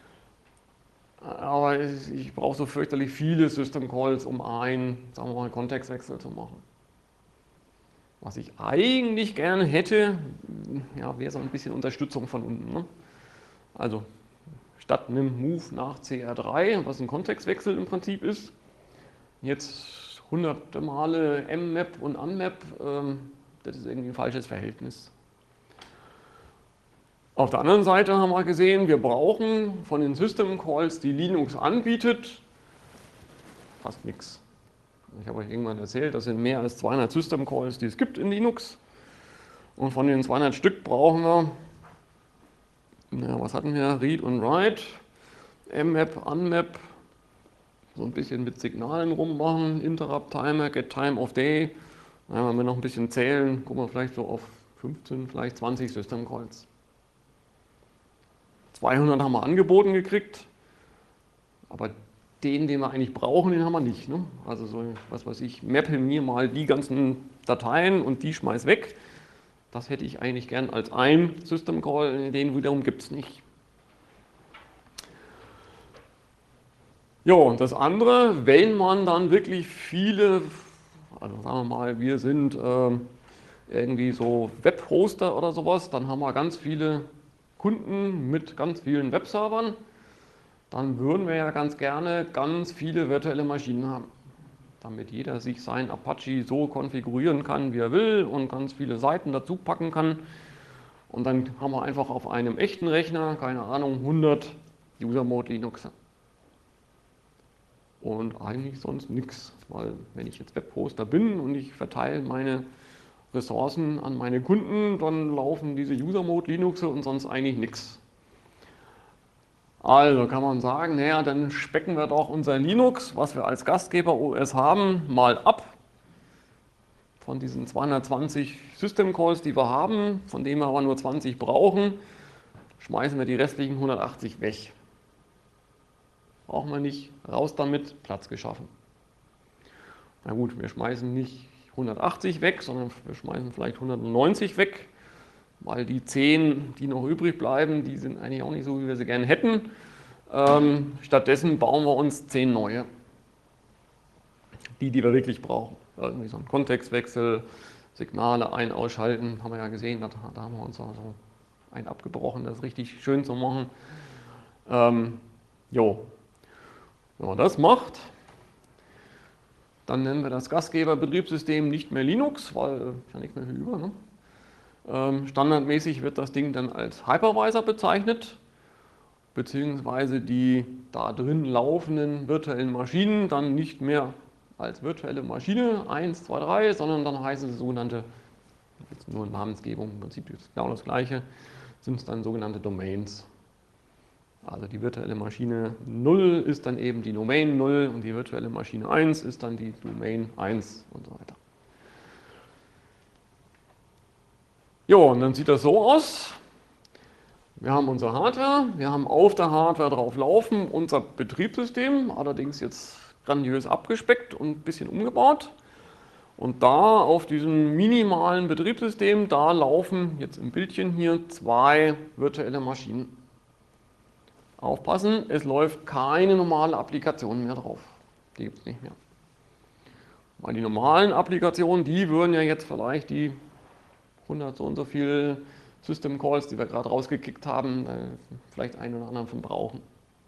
Aber ich brauche so fürchterlich viele System Calls, um einen, sagen wir mal, Kontextwechsel zu machen. Was ich eigentlich gerne hätte, ja, wäre so ein bisschen Unterstützung von unten. Ne? Also statt einem Move nach C R drei, was ein Kontextwechsel im Prinzip ist, jetzt hunderte Male Mmap und Unmap, ähm, das ist irgendwie ein falsches Verhältnis. Auf der anderen Seite haben wir gesehen, wir brauchen von den System Calls, die Linux anbietet, fast nichts. Ich habe euch irgendwann erzählt, das sind mehr als zweihundert System Calls, die es gibt in Linux. Und von den zweihundert Stück brauchen wir, naja, was hatten wir? Read und Write, Mmap, Unmap, so ein bisschen mit Signalen rummachen, Interrupt Timer, Get Time of Day. Ja, wenn wir noch ein bisschen zählen, gucken wir vielleicht so auf fünfzehn, vielleicht zwanzig System Calls. zweihundert haben wir angeboten gekriegt, aber den, den wir eigentlich brauchen, den haben wir nicht. Ne? Also so, was weiß ich, mappe mir mal die ganzen Dateien und die schmeiß weg. Das hätte ich eigentlich gern als ein System Call, den wiederum gibt es nicht. Jo, und das andere, wenn man dann wirklich viele, also sagen wir mal, wir sind äh, irgendwie so Webhoster oder sowas, dann haben wir ganz viele Kunden mit ganz vielen Webservern, dann würden wir ja ganz gerne ganz viele virtuelle Maschinen haben, damit jeder sich sein Apache so konfigurieren kann, wie er will und ganz viele Seiten dazu packen kann. Und dann haben wir einfach auf einem echten Rechner, keine Ahnung, hundert User-Mode Linux. Und eigentlich sonst nichts, weil wenn ich jetzt Webhoster bin und ich verteile meine Ressourcen an meine Kunden, dann laufen diese User-Mode Linux und sonst eigentlich nichts. Also kann man sagen, naja, dann specken wir doch unser Linux, was wir als Gastgeber O S haben, mal ab. Von diesen zweihundertzwanzig System Calls, die wir haben, von denen wir aber nur zwanzig brauchen, schmeißen wir die restlichen hundertachtzig weg. Brauchen wir nicht, raus damit, Platz geschaffen. Na gut, wir schmeißen nicht hundertachtzig weg, sondern wir schmeißen vielleicht hundertneunzig weg. weil die zehn, die noch übrig bleiben, die sind eigentlich auch nicht so, wie wir sie gerne hätten. Ähm, stattdessen bauen wir uns zehn neue. Die, die wir wirklich brauchen. Irgendwie so ein Kontextwechsel, Signale ein-, ausschalten, haben wir ja gesehen, da, da haben wir uns also ein abgebrochen, das richtig schön zu machen. Ähm, jo. Wenn man das macht, dann nennen wir das Gastgeberbetriebssystem nicht mehr Linux, weil äh, ist ja nichts mehr über. Ne? Ähm, standardmäßig wird das Ding dann als Hypervisor bezeichnet, beziehungsweise die da drin laufenden virtuellen Maschinen dann nicht mehr als virtuelle Maschine eins, zwei, drei, sondern dann heißen sie sogenannte, jetzt nur Namensgebung, im Prinzip ist genau das gleiche, sind es dann sogenannte Domains. Also die virtuelle Maschine null ist dann eben die Domain null und die virtuelle Maschine eins ist dann die Domain eins und so weiter. Jo, und dann sieht das so aus. Wir haben unsere Hardware, wir haben auf der Hardware drauf laufen unser Betriebssystem, allerdings jetzt grandios abgespeckt und ein bisschen umgebaut. Und da auf diesem minimalen Betriebssystem, da laufen jetzt im Bildchen hier zwei virtuelle Maschinen. Aufpassen, es läuft keine normale Applikation mehr drauf. Die gibt es nicht mehr. Weil die normalen Applikationen, die würden ja jetzt vielleicht die hundert so und so viele System Calls, die wir gerade rausgekickt haben, vielleicht einen oder anderen von brauchen.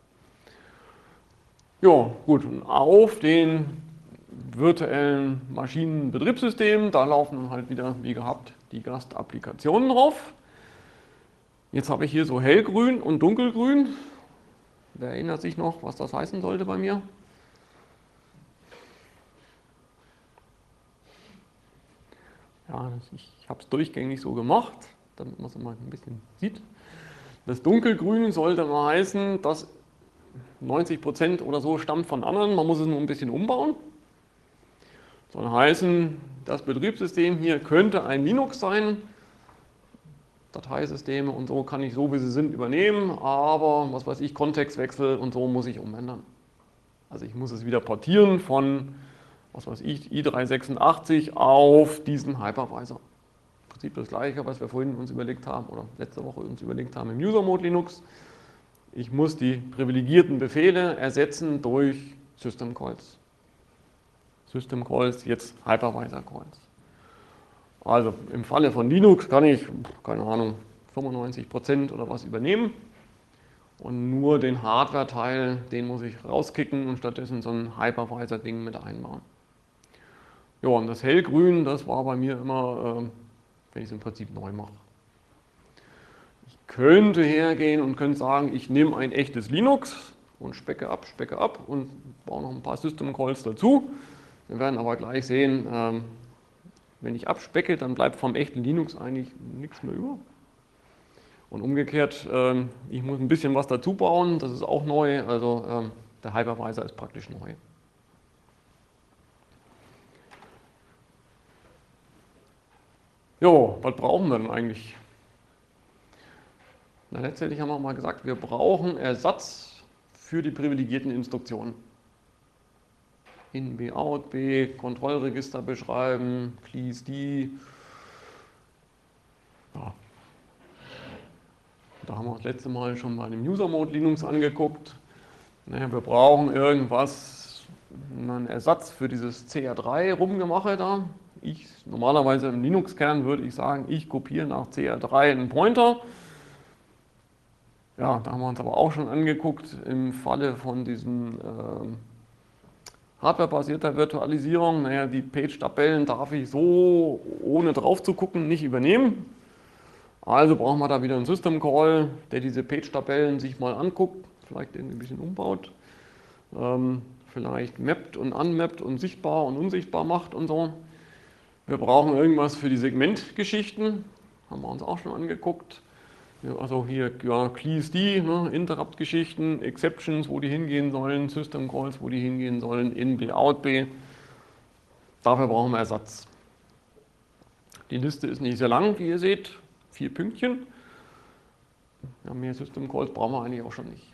Ja, gut, und auf den virtuellen Maschinenbetriebssystemen, da laufen dann halt wieder, wie gehabt, die Gastapplikationen drauf. Jetzt habe ich hier so hellgrün und dunkelgrün. Wer erinnert sich noch, was das heißen sollte bei mir? Ja, ich habe es durchgängig so gemacht, damit man es mal ein bisschen sieht. Das dunkelgrün sollte mal heißen, dass neunzig Prozent oder so stammt von anderen, man muss es nur ein bisschen umbauen. Soll heißen, das Betriebssystem hier könnte ein Linux sein. Dateisysteme und so kann ich so, wie sie sind, übernehmen, aber was weiß ich, Kontextwechsel und so muss ich umändern. Also ich muss es wieder portieren von, was weiß ich, i drei sechsundachtzig auf diesen Hypervisor. Im Prinzip das gleiche, was wir vorhin uns überlegt haben oder letzte Woche uns überlegt haben im User-Mode Linux. Ich muss die privilegierten Befehle ersetzen durch System Calls. System Calls, jetzt Hypervisor Calls. Also im Falle von Linux kann ich, keine Ahnung, fünfundneunzig Prozent oder was übernehmen und nur den Hardware-Teil, den muss ich rauskicken und stattdessen so ein Hypervisor-Ding mit einbauen. Ja, und das hellgrün, das war bei mir immer, äh, wenn ich es im Prinzip neu mache. Ich könnte hergehen und könnte sagen, ich nehme ein echtes Linux und specke ab, specke ab und baue noch ein paar System Calls dazu. Wir werden aber gleich sehen, ähm, wenn ich abspecke, dann bleibt vom echten Linux eigentlich nichts mehr über. Und umgekehrt, ähm, ich muss ein bisschen was dazu bauen, das ist auch neu, also ähm, der Hypervisor ist praktisch neu. Jo, was brauchen wir denn eigentlich? Na, letztendlich haben wir mal gesagt, wir brauchen Ersatz für die privilegierten Instruktionen. In B, Out, B, Kontrollregister beschreiben, please D. Ja. Da haben wir das letzte Mal schon bei dem User-Mode Linux angeguckt. Naja, wir brauchen irgendwas, einen Ersatz für dieses C R drei Rumgemache da. Ich, normalerweise im Linux-Kern würde ich sagen, ich kopiere nach C R drei einen Pointer. Ja, da haben wir uns aber auch schon angeguckt im Falle von diesen äh, hardwarebasierter Virtualisierung. Naja, die Page-Tabellen darf ich so, ohne drauf zu gucken, nicht übernehmen. Also brauchen wir da wieder einen System Call, der diese Page-Tabellen sich mal anguckt, vielleicht irgendwie ein bisschen umbaut, ähm, vielleicht mappt und unmappt und sichtbar und unsichtbar macht und so. Wir brauchen irgendwas für die Segmentgeschichten, haben wir uns auch schon angeguckt. Ja, also hier ja, Clease D, ne, Interrupt-Geschichten, Exceptions, wo die hingehen sollen, System Calls, wo die hingehen sollen, in B, Out B. Dafür brauchen wir Ersatz. Die Liste ist nicht sehr lang, wie ihr seht, vier Pünktchen. Ja, mehr System Calls brauchen wir eigentlich auch schon nicht.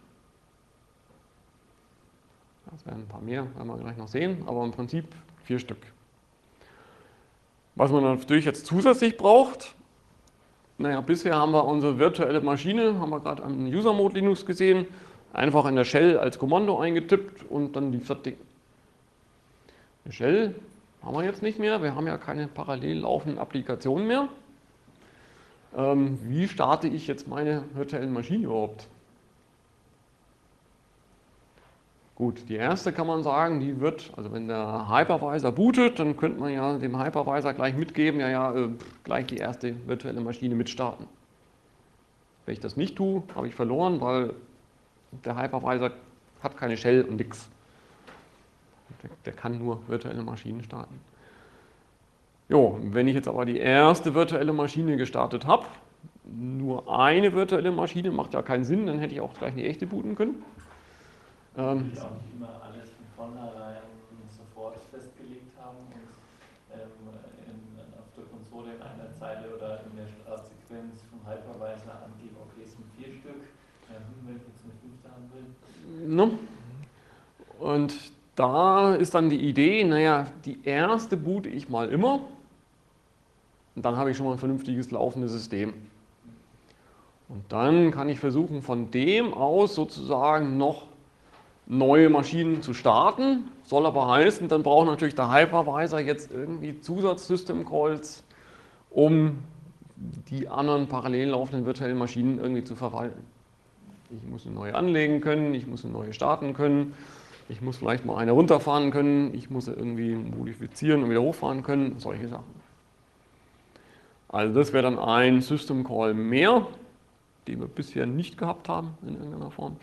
Das wären ein paar mehr, werden wir gleich noch sehen, aber im Prinzip vier Stück. Was man natürlich jetzt zusätzlich braucht, Naja, bisher haben wir unsere virtuelle Maschine, haben wir gerade am User-Mode Linux gesehen, einfach in der Shell als Kommando eingetippt und dann lief das Ding. Eine Shell haben wir jetzt nicht mehr, wir haben ja keine parallel laufenden Applikationen mehr. Ähm, wie starte ich jetzt meine virtuelle Maschine überhaupt? Gut, die erste kann man sagen, die wird, also wenn der Hypervisor bootet, dann könnte man ja dem Hypervisor gleich mitgeben, ja, ja, äh, gleich die erste virtuelle Maschine mitstarten. Wenn ich das nicht tue, habe ich verloren, weil der Hypervisor hat keine Shell und nix. Der, der kann nur virtuelle Maschinen starten. Jo, wenn ich jetzt aber die erste virtuelle Maschine gestartet habe, nur eine virtuelle Maschine macht ja keinen Sinn, dann hätte ich auch gleich eine echte booten können. Ähm, Ich auch nicht immer alles von vornherein sofort festgelegt haben und ähm, in, auf der Konsole in einer Zeile oder in der Startsequenz vom Hypervisor angeben, okay, es sind vier Stück, ähm, wenn ich jetzt eine fünfte haben will. ne? Und da ist dann die Idee, naja, die erste boote ich mal immer und dann habe ich schon mal ein vernünftiges laufendes System. Und dann kann ich versuchen, von dem aus sozusagen noch neue Maschinen zu starten. Soll aber heißen, dann braucht natürlich der Hypervisor jetzt irgendwie Zusatz-System-Calls, um die anderen parallel laufenden virtuellen Maschinen irgendwie zu verwalten. Ich muss eine neue anlegen können, ich muss eine neue starten können, ich muss vielleicht mal eine runterfahren können, ich muss sie irgendwie modifizieren und wieder hochfahren können, solche Sachen. Also das wäre dann ein System Call mehr, den wir bisher nicht gehabt haben in irgendeiner Form,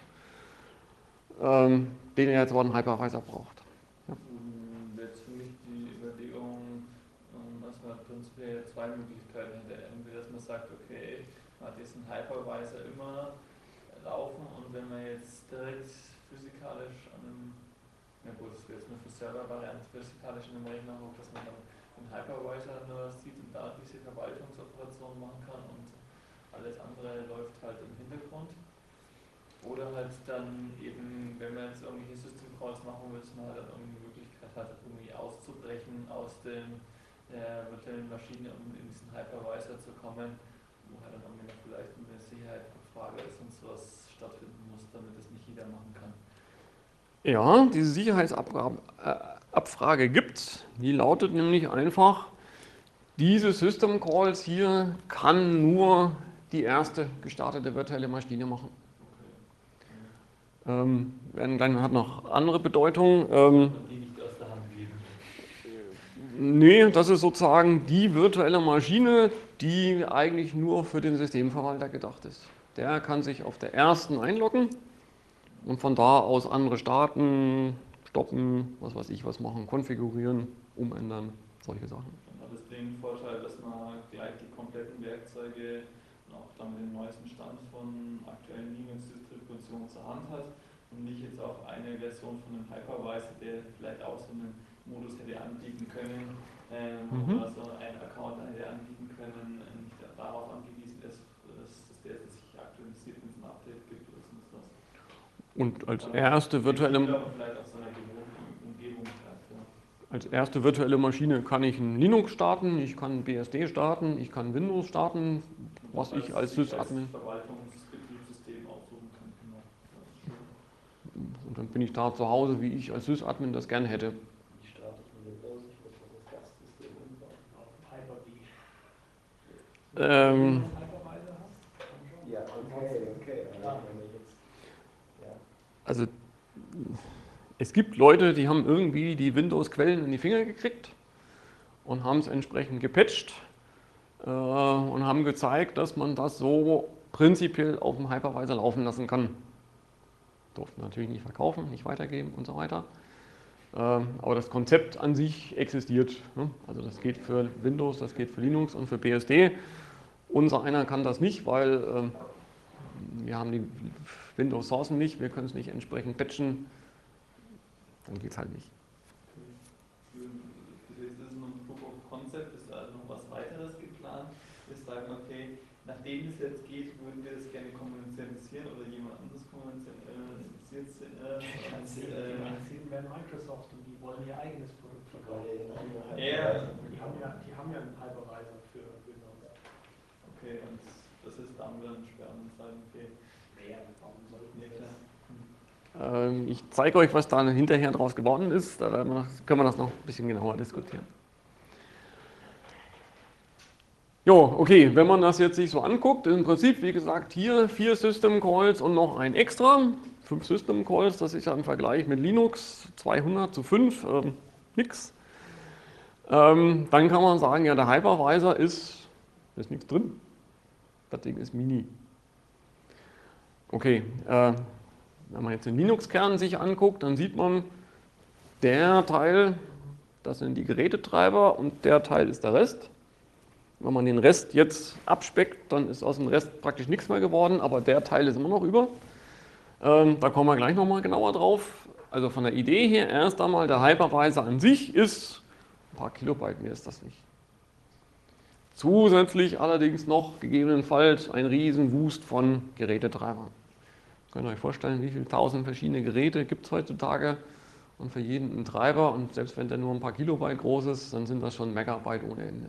ähm, den er jetzt aber einen Hypervisor braucht. Ja. Jetzt für mich die Überlegung, dass man prinzipiell zwei Möglichkeiten hätte. Entweder, dass man sagt, okay, man hat diesen Hypervisor immer laufen und wenn man jetzt direkt physikalisch an einem, na gut, das wäre jetzt nur für Server-Variante, physikalisch in einem Rechner hoch, dass man dann den Hypervisor nur sieht und da diese Verwaltungsoperation machen kann und alles andere läuft halt im Hintergrund. Oder halt dann eben, wenn man jetzt irgendwelche System Calls machen will, dass man halt dann irgendwie die Möglichkeit hat, irgendwie auszubrechen aus dem der virtuellen Maschine, um in diesen Hypervisor zu kommen, wo halt dann irgendwie noch vielleicht eine Sicherheitsabfrage ist und sowas stattfinden muss, damit das nicht jeder machen kann. Ja, diese Sicherheitsabfrage gibt es. Die lautet nämlich einfach, diese System Calls hier kann nur die erste gestartete virtuelle Maschine machen. Ähm, dann hat noch andere Bedeutung. Ähm, Die nicht aus der Hand geben. nee, das ist sozusagen die virtuelle Maschine, die eigentlich nur für den Systemverwalter gedacht ist. Der kann sich auf der ersten einloggen und von da aus andere starten, stoppen, was weiß ich was machen, konfigurieren, umändern, solche Sachen. Dann hat es den Vorteil, dass man gleich die kompletten Werkzeuge und auch dann den neuesten Stand von aktuellen Linux-Distributionen zur Hand hat und nicht jetzt auf eine Version von einem Hypervisor, der vielleicht auch so einen Modus hätte anbieten können, ähm, Mhm. oder so einen Account hätte anbieten können, nicht darauf angewiesen ist, dass, dass der sich aktualisiert, wenn es ein Update gibt oder sonst was. Und als erste virtuelle, Vielleicht auch so eine gewohnte Umgebung hat, ja. als erste virtuelle Maschine kann ich ein Linux starten, ich kann B S D starten, ich kann Windows starten, was ich als Sysadmin. Verwaltungsbetriebssystem aussuchen kann, genau. Und dann bin ich da zu Hause, wie ich als Sysadmin das gerne hätte. Wie startet man Windows? Ich muss noch das Gastsystem umbauen. Auf Hyper-V. Ähm, Hypervisor hast, dann schon. Ja, okay, okay. Ja. Wenn ich jetzt, ja. also es gibt Leute, die haben irgendwie die Windows-Quellen in die Finger gekriegt und haben es entsprechend gepatcht äh, und haben gezeigt, dass man das so prinzipiell auf dem Hypervisor laufen lassen kann. Durften natürlich nicht verkaufen, nicht weitergeben und so weiter. Ähm, aber das Konzept an sich existiert. Ne? Also das geht für Windows, das geht für Linux und für B S D. Unser einer kann das nicht, weil ähm, wir haben die Windows-Sourcen nicht, wir können es nicht entsprechend patchen. Dann geht es halt nicht. Das ist noch ein Proof of Concept, ist also noch was weiteres geplant. Wir sagen, okay, nachdem es jetzt geht, würden wir das gerne kommerzialisieren oder jemand anderes kommerzialisiert. Äh, Die werden Microsoft und die wollen ihr eigenes Produkt verkaufen. Ja. Die haben ja, die haben ja einen Hypervisor für Windows. Okay, und Ähm, ich zeige euch, was da hinterher draus geworden ist. Da werden wir, können wir das noch ein bisschen genauer diskutieren. Jo, okay, wenn man das jetzt sich so anguckt, im Prinzip, wie gesagt, hier vier System Calls und noch ein extra, fünf System Calls, das ist ja im Vergleich mit Linux zweihundert zu fünf, ähm, nix. Ähm, dann kann man sagen, ja, der Hypervisor ist, ist nichts drin. Das Ding ist mini. Okay, äh, wenn man jetzt den Linux-Kern sich anguckt, dann sieht man, der Teil, das sind die Gerätetreiber und der Teil ist der Rest. Wenn man den Rest jetzt abspeckt, dann ist aus dem Rest praktisch nichts mehr geworden, aber der Teil ist immer noch über. Ähm, da kommen wir gleich nochmal genauer drauf. Also von der Idee her, erst einmal der Hypervisor an sich ist ein paar Kilobyte, mehr ist das nicht. Zusätzlich allerdings noch gegebenenfalls ein riesen Wust von Gerätetreibern. Könnt ihr euch vorstellen, wie viele tausend verschiedene Geräte gibt es heutzutage und für jeden ein Treiber, und selbst wenn der nur ein paar Kilobyte groß ist, dann sind das schon Megabyte ohne Ende.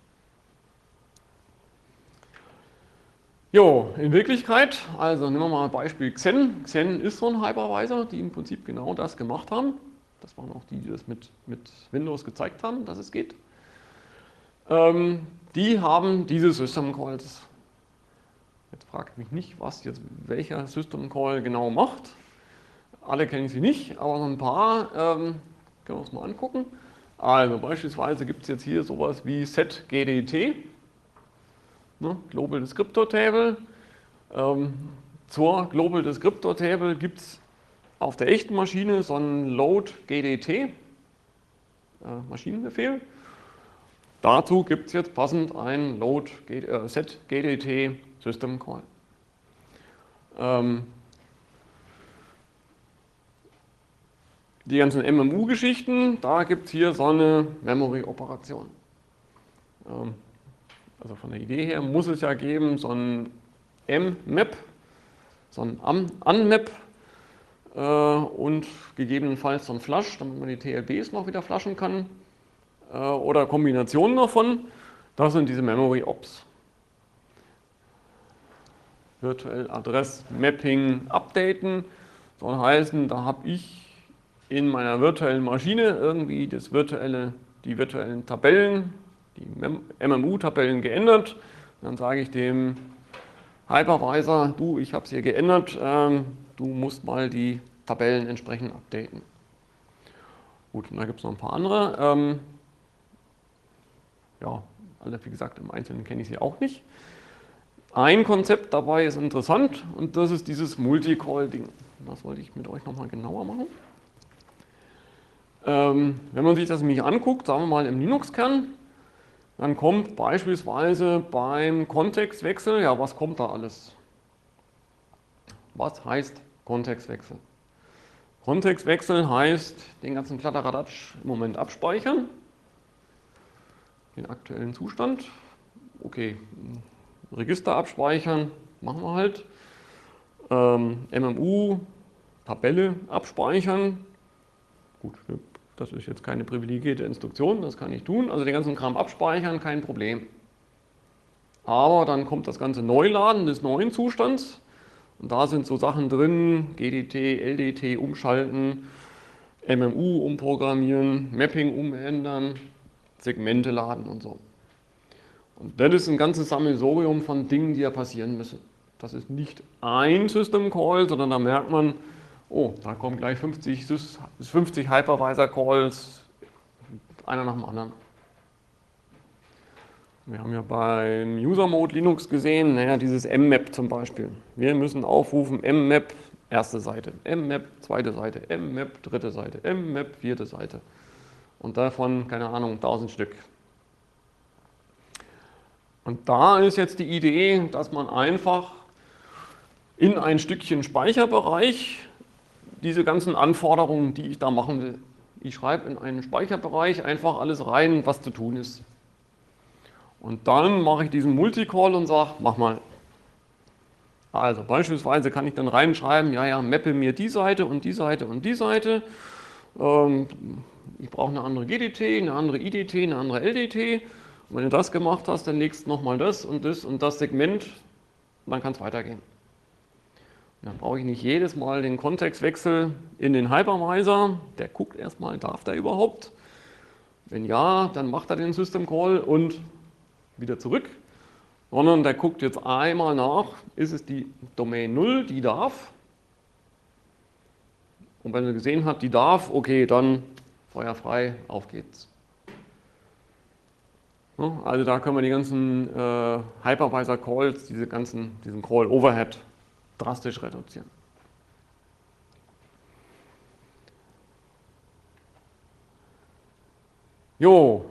Jo, in Wirklichkeit, also nehmen wir mal ein Beispiel Xen. Xen ist so ein Hypervisor, die im Prinzip genau das gemacht haben. Das waren auch die, die das mit, mit Windows gezeigt haben, dass es geht. Ähm, die haben diese System Calls. Jetzt fragt mich nicht, was jetzt welcher System Call genau macht. Alle kennen sie nicht, aber so ein paar ähm, können wir uns mal angucken. Also beispielsweise gibt es jetzt hier sowas wie setgdt. Ne, Global Descriptor Table. Ähm, zur Global Descriptor Table gibt es auf der echten Maschine so einen Load gdt äh, Maschinenbefehl. Dazu gibt es jetzt passend ein Load äh, setgdt System Call. Ähm, die ganzen M M U-Geschichten, da gibt es hier so eine Memory-Operation. Ähm, Also von der Idee her muss es ja geben, so ein M-Map, so ein Un-Map äh, und gegebenenfalls so ein Flush, damit man die T L Bs noch wieder flashen kann äh, oder Kombinationen davon. Das sind diese Memory Ops. Virtual Address Mapping updaten soll heißen, da habe ich in meiner virtuellen Maschine irgendwie das virtuelle, die virtuellen Tabellen, die M M U-Tabellen geändert. Dann sage ich dem Hypervisor, du, ich habe es hier geändert, ähm, du musst mal die Tabellen entsprechend updaten. Gut, und da gibt es noch ein paar andere. Ähm, ja, alle, wie gesagt, im Einzelnen kenne ich sie auch nicht. Ein Konzept dabei ist interessant und das ist dieses Multicall-Ding. Das wollte ich mit euch nochmal genauer machen. Ähm, wenn man sich das nämlich anguckt, sagen wir mal im Linux-Kern, dann kommt beispielsweise beim Kontextwechsel, ja, was kommt da alles? Was heißt Kontextwechsel? Kontextwechsel heißt, den ganzen Kladderadatsch im Moment abspeichern, den aktuellen Zustand. Okay, Register abspeichern, machen wir halt. Ähm, M M U, Tabelle abspeichern. Gut, das ist jetzt keine privilegierte Instruktion, das kann ich tun. Also den ganzen Kram abspeichern, kein Problem. Aber dann kommt das ganze Neuladen des neuen Zustands. Und da sind so Sachen drin, G D T, L D T umschalten, M M U umprogrammieren, Mapping umändern, Segmente laden und so. Und das ist ein ganzes Sammelsurium von Dingen, die ja passieren müssen. Das ist nicht ein System Call, sondern da merkt man, oh, da kommen gleich fünfzig, fünfzig Hypervisor Calls, einer nach dem anderen. Wir haben ja beim User Mode Linux gesehen, naja, dieses M-Map zum Beispiel. Wir müssen aufrufen, M-Map, erste Seite, M-Map, zweite Seite, M-Map, dritte Seite, M-Map, vierte Seite. Und davon, keine Ahnung, tausend Stück. Und da ist jetzt die Idee, dass man einfach in ein Stückchen Speicherbereich diese ganzen Anforderungen, die ich da machen will. Ich schreibe in einen Speicherbereich einfach alles rein, was zu tun ist. Und dann mache ich diesen Multicall und sage, mach mal. Also beispielsweise kann ich dann reinschreiben, ja, ja, mappe mir die Seite und die Seite und die Seite. Ähm, ich brauche eine andere G D T, eine andere I D T, eine andere L D T. Und wenn du das gemacht hast, dann legst du nochmal das und das und das Segment, und dann kann es weitergehen. Dann brauche ich nicht jedes Mal den Kontextwechsel in den Hypervisor. Der guckt erstmal, darf der überhaupt? Wenn ja, dann macht er den System Call und wieder zurück. Sondern der guckt jetzt einmal nach, ist es die Domain null, die darf. Und wenn er gesehen hat, die darf, okay, dann feuerfrei, auf geht's. Ja, also da können wir die ganzen äh, Hypervisor-Calls, diese ganzen, diesen Call-Overhead drastisch reduzieren. Jo.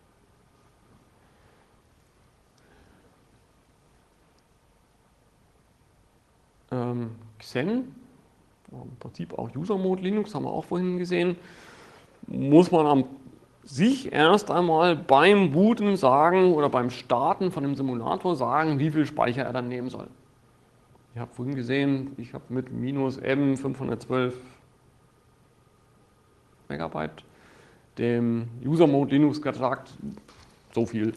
Ähm, Xen, im Prinzip auch User-Mode Linux, haben wir auch vorhin gesehen, muss man am sich erst einmal beim Booten sagen oder beim Starten von dem Simulator sagen, wie viel Speicher er dann nehmen soll. Ich habe vorhin gesehen, ich habe mit minus M fünfhundertzwölf Megabyte dem User-Mode Linux gesagt, so viel.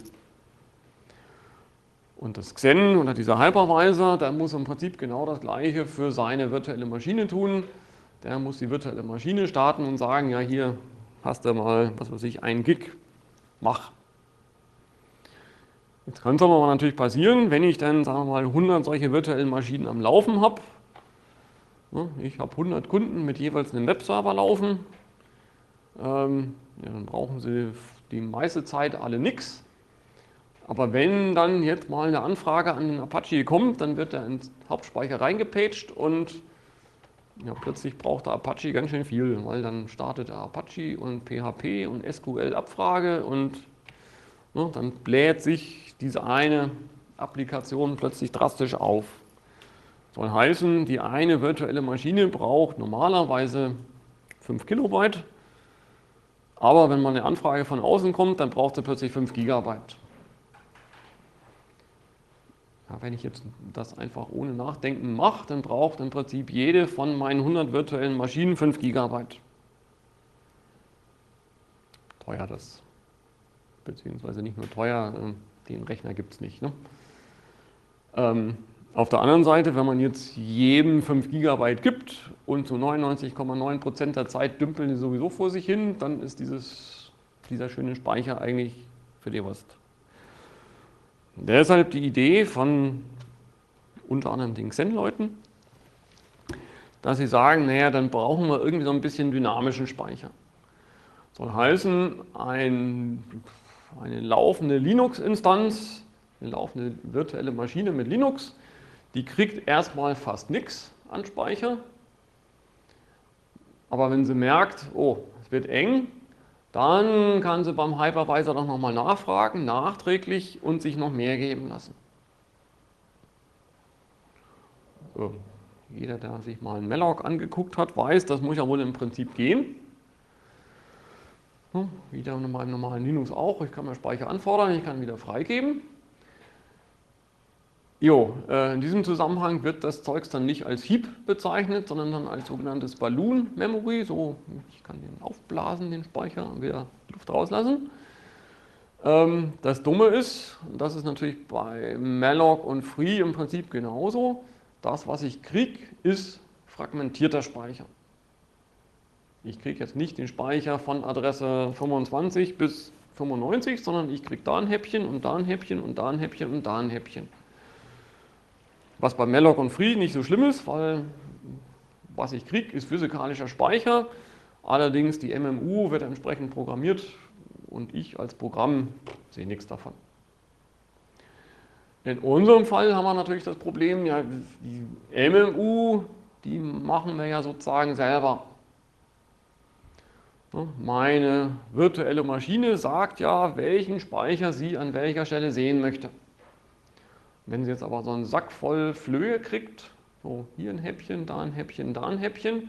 Und das Xen oder dieser Hypervisor, der muss im Prinzip genau das Gleiche für seine virtuelle Maschine tun. Der muss die virtuelle Maschine starten und sagen, ja hier hast du mal, was weiß ich, ein Gig, mach. Jetzt kann es aber natürlich passieren, wenn ich dann, sagen wir mal, hundert solche virtuellen Maschinen am Laufen habe. Ich habe hundert Kunden mit jeweils einem Webserver laufen. Ähm, ja, dann brauchen sie die meiste Zeit alle nichts. Aber wenn dann jetzt mal eine Anfrage an den Apache kommt, dann wird er ins Hauptspeicher reingepatcht und ja, plötzlich braucht der Apache ganz schön viel, weil dann startet der Apache und P H P und S Q L-Abfrage und ne, dann bläht sich diese eine Applikation plötzlich drastisch auf. Soll heißen, die eine virtuelle Maschine braucht normalerweise fünf Kilobyte, aber wenn mal eine Anfrage von außen kommt, dann braucht sie plötzlich fünf Gigabyte. Ja, wenn ich jetzt das einfach ohne Nachdenken mache, dann braucht im Prinzip jede von meinen hundert virtuellen Maschinen fünf Gigabyte. Teuer das. Beziehungsweise nicht nur teuer, den Rechner gibt es nicht. Ne? Ähm, auf der anderen Seite, wenn man jetzt jedem fünf Gigabyte gibt und zu neunundneunzig Komma neun Prozent der Zeit dümpeln die sowieso vor sich hin, dann ist dieses, dieser schöne Speicher eigentlich für die Wurst. Deshalb die Idee von unter anderem den Xen-Leuten, dass sie sagen, naja, dann brauchen wir irgendwie so ein bisschen dynamischen Speicher. Soll heißen, ein, eine laufende Linux-Instanz, eine laufende virtuelle Maschine mit Linux, die kriegt erstmal fast nichts an Speicher. Aber wenn sie merkt, oh, es wird eng, dann kann sie beim Hypervisor doch nochmal nachfragen, nachträglich und sich noch mehr geben lassen. So. Jeder, der sich mal einen Malloc angeguckt hat, weiß, das muss ja wohl im Prinzip gehen. Wieder in meinem normalen Linux auch. Ich kann mir Speicher anfordern, ich kann wieder freigeben. Jo, äh, in diesem Zusammenhang wird das Zeugs dann nicht als Heap bezeichnet, sondern dann als sogenanntes Balloon Memory. So, ich kann den aufblasen, den Speicher, und wieder Luft rauslassen. Ähm, das Dumme ist, und das ist natürlich bei Malloc und Free im Prinzip genauso, das, was ich kriege, ist fragmentierter Speicher. Ich kriege jetzt nicht den Speicher von Adresse fünfundzwanzig bis fünfundneunzig, sondern ich kriege da ein Häppchen und da ein Häppchen und da ein Häppchen und da ein Häppchen. Was bei Malloc und Free nicht so schlimm ist, weil was ich kriege, ist physikalischer Speicher. Allerdings die M M U wird entsprechend programmiert und ich als Programm sehe nichts davon. In unserem Fall haben wir natürlich das Problem, ja, die M M U, die machen wir ja sozusagen selber. Meine virtuelle Maschine sagt ja, welchen Speicher sie an welcher Stelle sehen möchte. Wenn sie jetzt aber so einen Sack voll Flöhe kriegt, so hier ein Häppchen, da ein Häppchen, da ein Häppchen,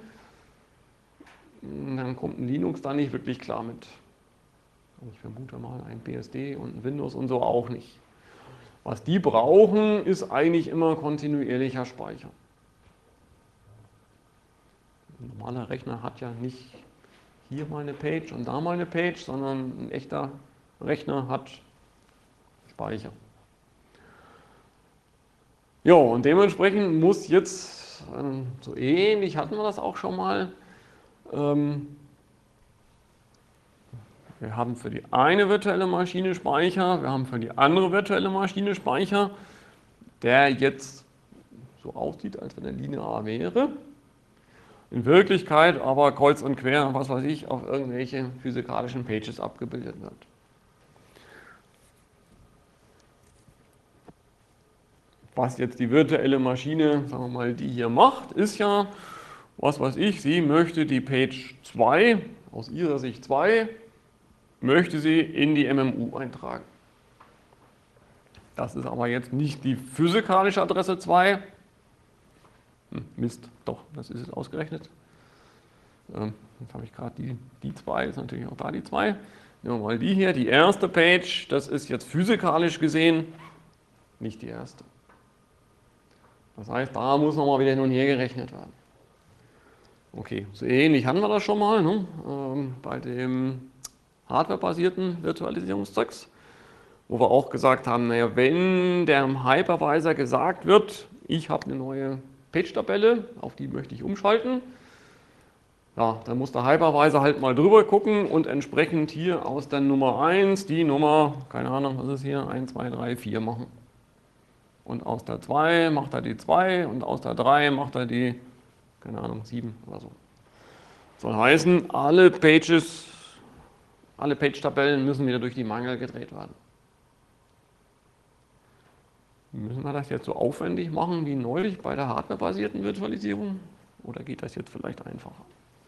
dann kommt ein Linux da nicht wirklich klar mit. Ich vermute mal ein B S D und ein Windows und so auch nicht. Was die brauchen, ist eigentlich immer kontinuierlicher Speicher. Ein normaler Rechner hat ja nicht hier mal eine Page und da mal eine Page, sondern ein echter Rechner hat Speicher. Ja, und dementsprechend muss jetzt ähm, so ähnlich hatten wir das auch schon mal. Ähm, wir haben für die eine virtuelle Maschine Speicher, wir haben für die andere virtuelle Maschine Speicher, der jetzt so aussieht, als wenn er linear wäre. In Wirklichkeit aber kreuz und quer, was weiß ich, auf irgendwelche physikalischen Pages abgebildet wird. Was jetzt die virtuelle Maschine, sagen wir mal, die hier macht, ist ja, was weiß ich, sie möchte die Page zwei, aus ihrer Sicht zwei, möchte sie in die M M U eintragen. Das ist aber jetzt nicht die physikalische Adresse zwei. Hm, Mist, doch, das ist es ausgerechnet. Ähm, jetzt habe ich gerade die, die zwei, ist natürlich auch da die zwei. Nehmen wir mal die hier, die erste Page, das ist jetzt physikalisch gesehen nicht die erste. Das heißt, da muss nochmal wieder hin und her gerechnet werden. Okay, so ähnlich hatten wir das schon mal, ne? ähm, bei dem hardwarebasierten Virtualisierungszeugs, wo wir auch gesagt haben, naja, wenn dem Hypervisor gesagt wird, ich habe eine neue Page-Tabelle, auf die möchte ich umschalten, ja, dann muss der Hypervisor halt mal drüber gucken und entsprechend hier aus der Nummer eins die Nummer, keine Ahnung, was ist hier, eins, zwei, drei, vier machen. Und aus der zwei macht er die zwei und aus der drei macht er die, keine Ahnung, sieben oder so. Soll heißen, alle Pages, alle Page-Tabellen müssen wieder durch die Mangel gedreht werden. Müssen wir das jetzt so aufwendig machen wie neulich bei der hardwarebasierten Virtualisierung? Oder geht das jetzt vielleicht einfacher?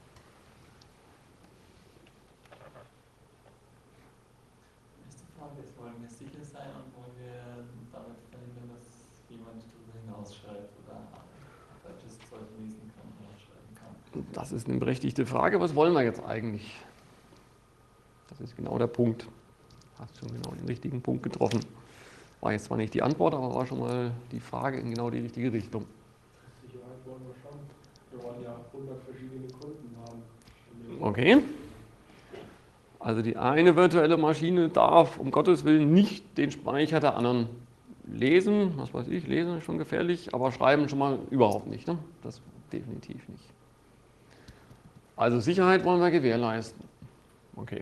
Nächste Frage ist, wollen wir sicher sein und wollen wir damit verhindern, dass jemand darüber hinausschreibt oder falsches Zeug lesen kann oder schreiben kann? Das ist eine berechtigte Frage. Was wollen wir jetzt eigentlich? Das ist genau der Punkt. Hast schon genau den richtigen Punkt getroffen. War jetzt zwar nicht die Antwort, aber war schon mal die Frage in genau die richtige Richtung. Sicherheit wollen wir schon. Wir wollen ja hundert verschiedene Kunden haben. Okay. Also die eine virtuelle Maschine darf um Gottes Willen nicht den Speicher der anderen lesen. Was weiß ich, lesen ist schon gefährlich, aber schreiben schon mal überhaupt nicht. Ne? Das definitiv nicht. Also Sicherheit wollen wir gewährleisten. Okay.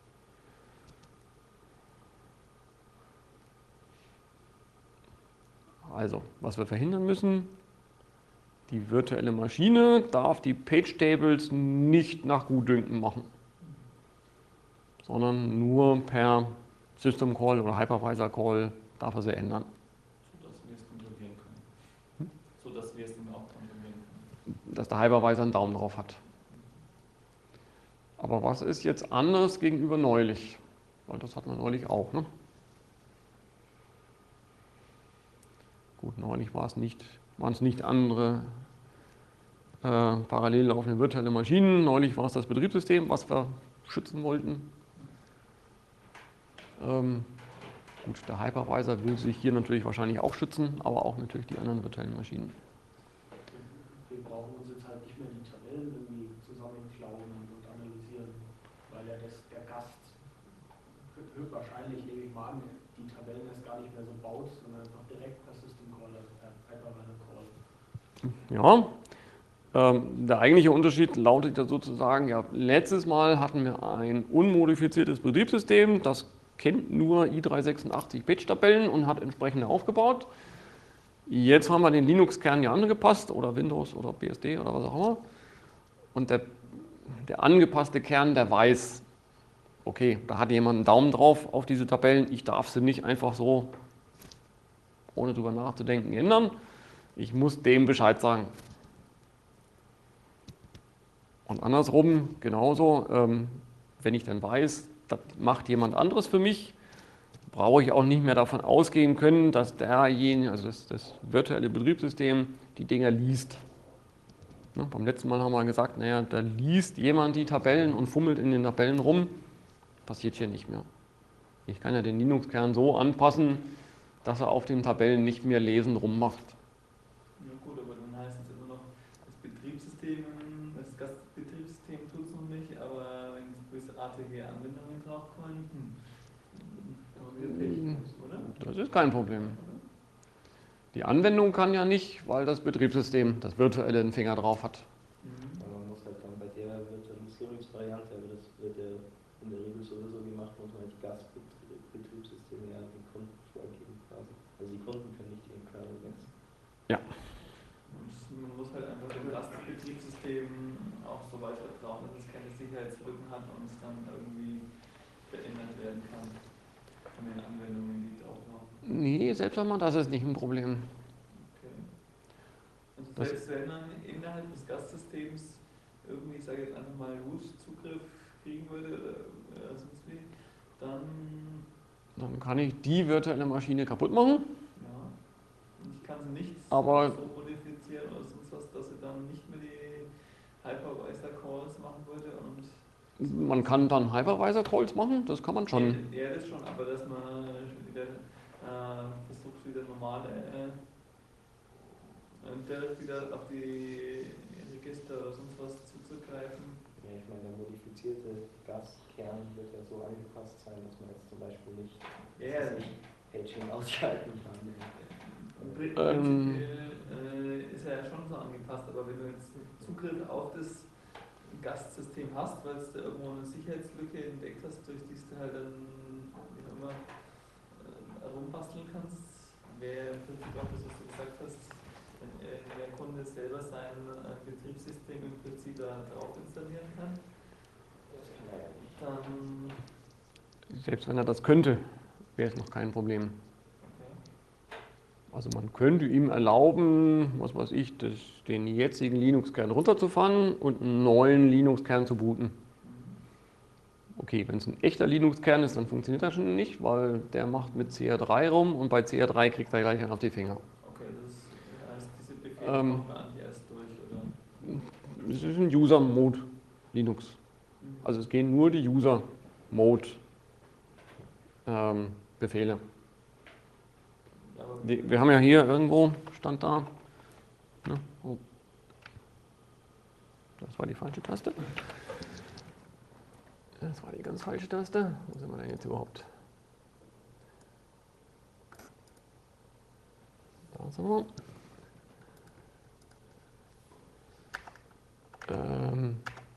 Also, was wir verhindern müssen, die virtuelle Maschine darf die Page Tables nicht nach Gutdünken machen, sondern nur per System Call oder Hypervisor Call darf er sie ändern. Sodass wir es kontrollieren können. Hm? Sodass wir es dann auch kontrollieren können. Dass der Hypervisor einen Daumen drauf hat. Aber was ist jetzt anders gegenüber neulich? Weil das hatten wir neulich auch, ne? Gut, neulich war es nicht, waren es nicht andere äh, parallel laufende virtuelle Maschinen. Neulich war es das Betriebssystem, was wir schützen wollten. Ähm, gut, der Hypervisor will sich hier natürlich wahrscheinlich auch schützen, aber auch natürlich die anderen virtuellen Maschinen. Wir brauchen uns jetzt halt nicht mehr die Tabellen irgendwie zusammenklauen und analysieren, weil ja das, der Gast höchstwahrscheinlich, nehme ich mal an, die Tabellen erst gar nicht mehr so baut, sondern einfach direkt per System Call, also per Hypervisor Call. Ja, ähm, der eigentliche Unterschied lautet ja sozusagen, ja, letztes Mal hatten wir ein unmodifiziertes Betriebssystem, das kennt nur i drei sechsundachtzig Page-Tabellen und hat entsprechende aufgebaut. Jetzt haben wir den Linux-Kern ja angepasst oder Windows oder B S D oder was auch immer. Und der, der angepasste Kern, der weiß, okay, da hat jemand einen Daumen drauf auf diese Tabellen, ich darf sie nicht einfach so, ohne drüber nachzudenken, ändern. Ich muss dem Bescheid sagen. Und andersrum genauso, ähm, wenn ich dann weiß, das macht jemand anderes für mich, brauche ich auch nicht mehr davon ausgehen können, dass derjenige, also das, das virtuelle Betriebssystem, die Dinger liest. Ne, beim letzten Mal haben wir gesagt, naja, da liest jemand die Tabellen und fummelt in den Tabellen rum. Passiert hier nicht mehr. Ich kann ja den Linux-Kern so anpassen, dass er auf den Tabellen nicht mehr lesen rummacht. Ja gut, aber dann heißt es immer noch, das Betriebssystem, das Gastbetriebssystem tut es noch nicht, aber wenn es bösartige Anwendungen draufkommen, hm, dann haben wir Pech, oder? Das ist kein Problem. Die Anwendung kann ja nicht, weil das Betriebssystem das virtuelle einen Finger drauf hat. Mhm. Aber man muss halt dann bei der Virtualisierungsvariante, aber das wird ja in der Regel sowieso gemacht, muss man die Gastbetriebssysteme ja den Kunden vorgeben quasi. Also die Kunden können nicht ihren Kernel wechseln. Ja. Und man muss halt einfach dem Lastbetriebssystem auch so weit vertrauen, dass es keine Sicherheitslücken hat und es dann irgendwie verändert werden kann von den Anwendungen, die drauf haben. Nee, selbst wenn man das ist nicht ein Problem. Okay. Also Das- selbst wenn man innerhalb des Gastsystems irgendwie, ich sage jetzt einfach mal, Root-Zugriff kriegen würde oder äh, sonst wie, dann Dann kann ich die virtuelle Maschine kaputt machen. ja, und ich kann sie nicht Aber- so modifizieren oder sonst was, dass sie dann nicht mehr die Hypervisor-Calls machen würde und Man kann dann Hypervisor-Calls machen, das kann man schon. Ja, das schon, aber dass man wieder äh, versucht, wieder normale äh, direkt wieder auf die Register oder sonst was zuzugreifen. Ja, ich meine, der modifizierte Gastkern wird ja so angepasst sein, dass man jetzt zum Beispiel nicht Ja, das Paging ausschalten kann. Ähm. Prinzipiell äh, ist er ja schon so angepasst, aber wenn du jetzt Zugriff auf das Gastsystem hast, weil du irgendwo eine Sicherheitslücke entdeckt hast, durch die du halt dann wie auch immer äh, rumbasteln kannst, wäre im Prinzip auch das, was du gesagt hast, wenn äh, der Kunde selber sein äh, Betriebssystem im Prinzip da drauf installieren kann, Das kann er ja nicht. dann Selbst wenn er das könnte, wäre es noch kein Problem. okay. Also man könnte ihm erlauben, was weiß ich, das, den jetzigen Linux-Kern runterzufahren und einen neuen Linux-Kern zu booten. Okay, wenn es ein echter Linux-Kern ist, dann funktioniert das schon nicht, weil der macht mit C R drei rum und bei C R drei kriegt er gleich einen auf die Finger. Okay, das heißt, diese Befehle Ähm. kommen eigentlich erst durch, oder? Es ist ein User-Mode Linux. Also es gehen nur die User-Mode-Befehle. Aber Die, wir haben ja hier irgendwo, stand da, ne? Oh. Das war die falsche Taste. Das war die ganz falsche Taste. Wo sind wir denn jetzt überhaupt? Da sind wir. Ähm,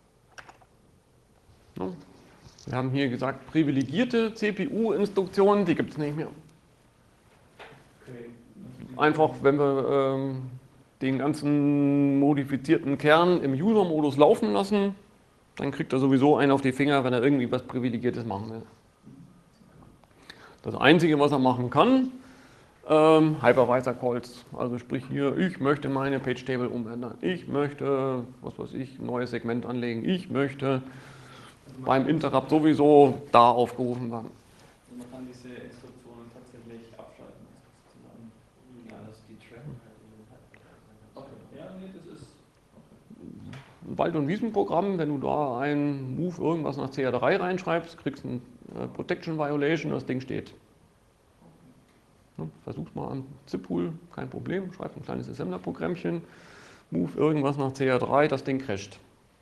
no. Wir haben hier gesagt, privilegierte C P U-Instruktionen, die gibt es nicht mehr. okay. Einfach, wenn wir ähm, den ganzen modifizierten Kern im User-Modus laufen lassen, dann kriegt er sowieso einen auf die Finger, wenn er irgendwie was Privilegiertes machen will. Das Einzige, was er machen kann, ähm, Hypervisor-Calls. Also sprich hier, ich möchte meine Page-Table umändern. Ich möchte, was weiß ich, ein neues Segment anlegen. Ich möchte beim Interrupt sowieso da aufgerufen werden. Also man kann diese Instruktionen tatsächlich abschalten. Sozusagen. Ja, das die tracken halt eben halt. Okay. Ja, nee, das ist. Ein Wald- und Wiesenprogramm, wenn du da ein Move irgendwas nach C R drei reinschreibst, kriegst du ein äh, Protection Violation, das Ding steht. Ne, versuch's mal am Zip-Pool, kein Problem, schreib ein kleines Assembler-Programmchen, Move irgendwas nach C R drei, das Ding crasht.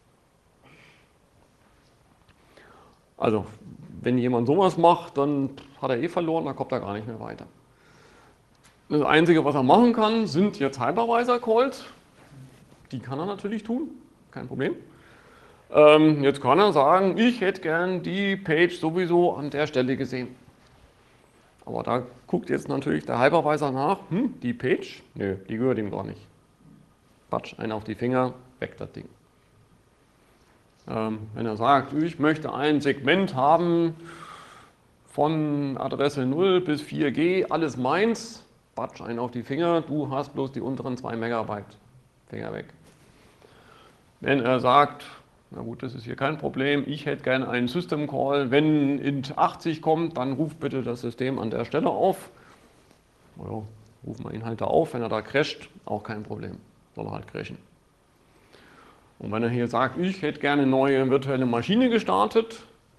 Also, wenn jemand sowas macht, dann hat er eh verloren, dann kommt er gar nicht mehr weiter. Das Einzige, was er machen kann, sind jetzt Hypervisor-Calls. Die kann er natürlich tun, kein Problem. Ähm, jetzt kann er sagen, ich hätte gern die Page sowieso an der Stelle gesehen. Aber da guckt jetzt natürlich der Hypervisor nach, hm, die Page, nö, die gehört ihm gar nicht. Patsch, einen auf die Finger, weg das Ding. Ähm, wenn er sagt, ich möchte ein Segment haben von Adresse null bis vier G, alles meins, patsch, einen auf die Finger, du hast bloß die unteren zwei Megabyte, Finger weg. Wenn er sagt, na gut, das ist hier kein Problem, ich hätte gerne einen System Call, wenn int achtzig kommt, dann ruft bitte das System an der Stelle auf. Ja, rufen wir ihn halt da auf, wenn er da crasht, auch kein Problem, soll er halt crashen. Und wenn er hier sagt, ich hätte gerne eine neue virtuelle Maschine gestartet,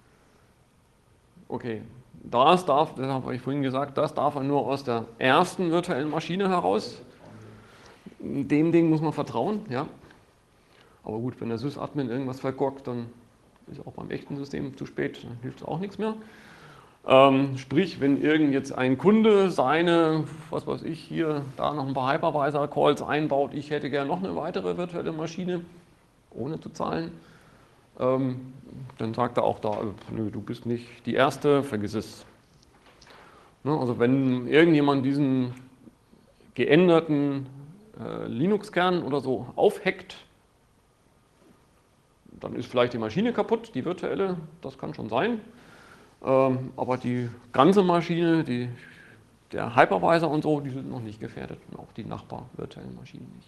okay, das darf, das habe ich vorhin gesagt, das darf er nur aus der ersten virtuellen Maschine heraus. Dem Ding muss man vertrauen, ja. Aber gut, wenn der Sysadmin irgendwas vergockt, dann ist auch beim echten System zu spät, dann hilft es auch nichts mehr. Ähm, sprich, wenn irgend jetzt ein Kunde seine, was weiß ich, hier da noch ein paar Hypervisor-Calls einbaut, ich hätte gerne noch eine weitere virtuelle Maschine, ohne zu zahlen, ähm, dann sagt er auch da, nö, du bist nicht die Erste, vergiss es. Ne, also wenn irgendjemand diesen geänderten äh, Linux-Kern oder so aufhackt, dann ist vielleicht die Maschine kaputt, die virtuelle, das kann schon sein. Ähm, aber die ganze Maschine, die, der Hypervisor und so, die sind noch nicht gefährdet. Und auch die Nachbar-virtuellen Maschinen nicht.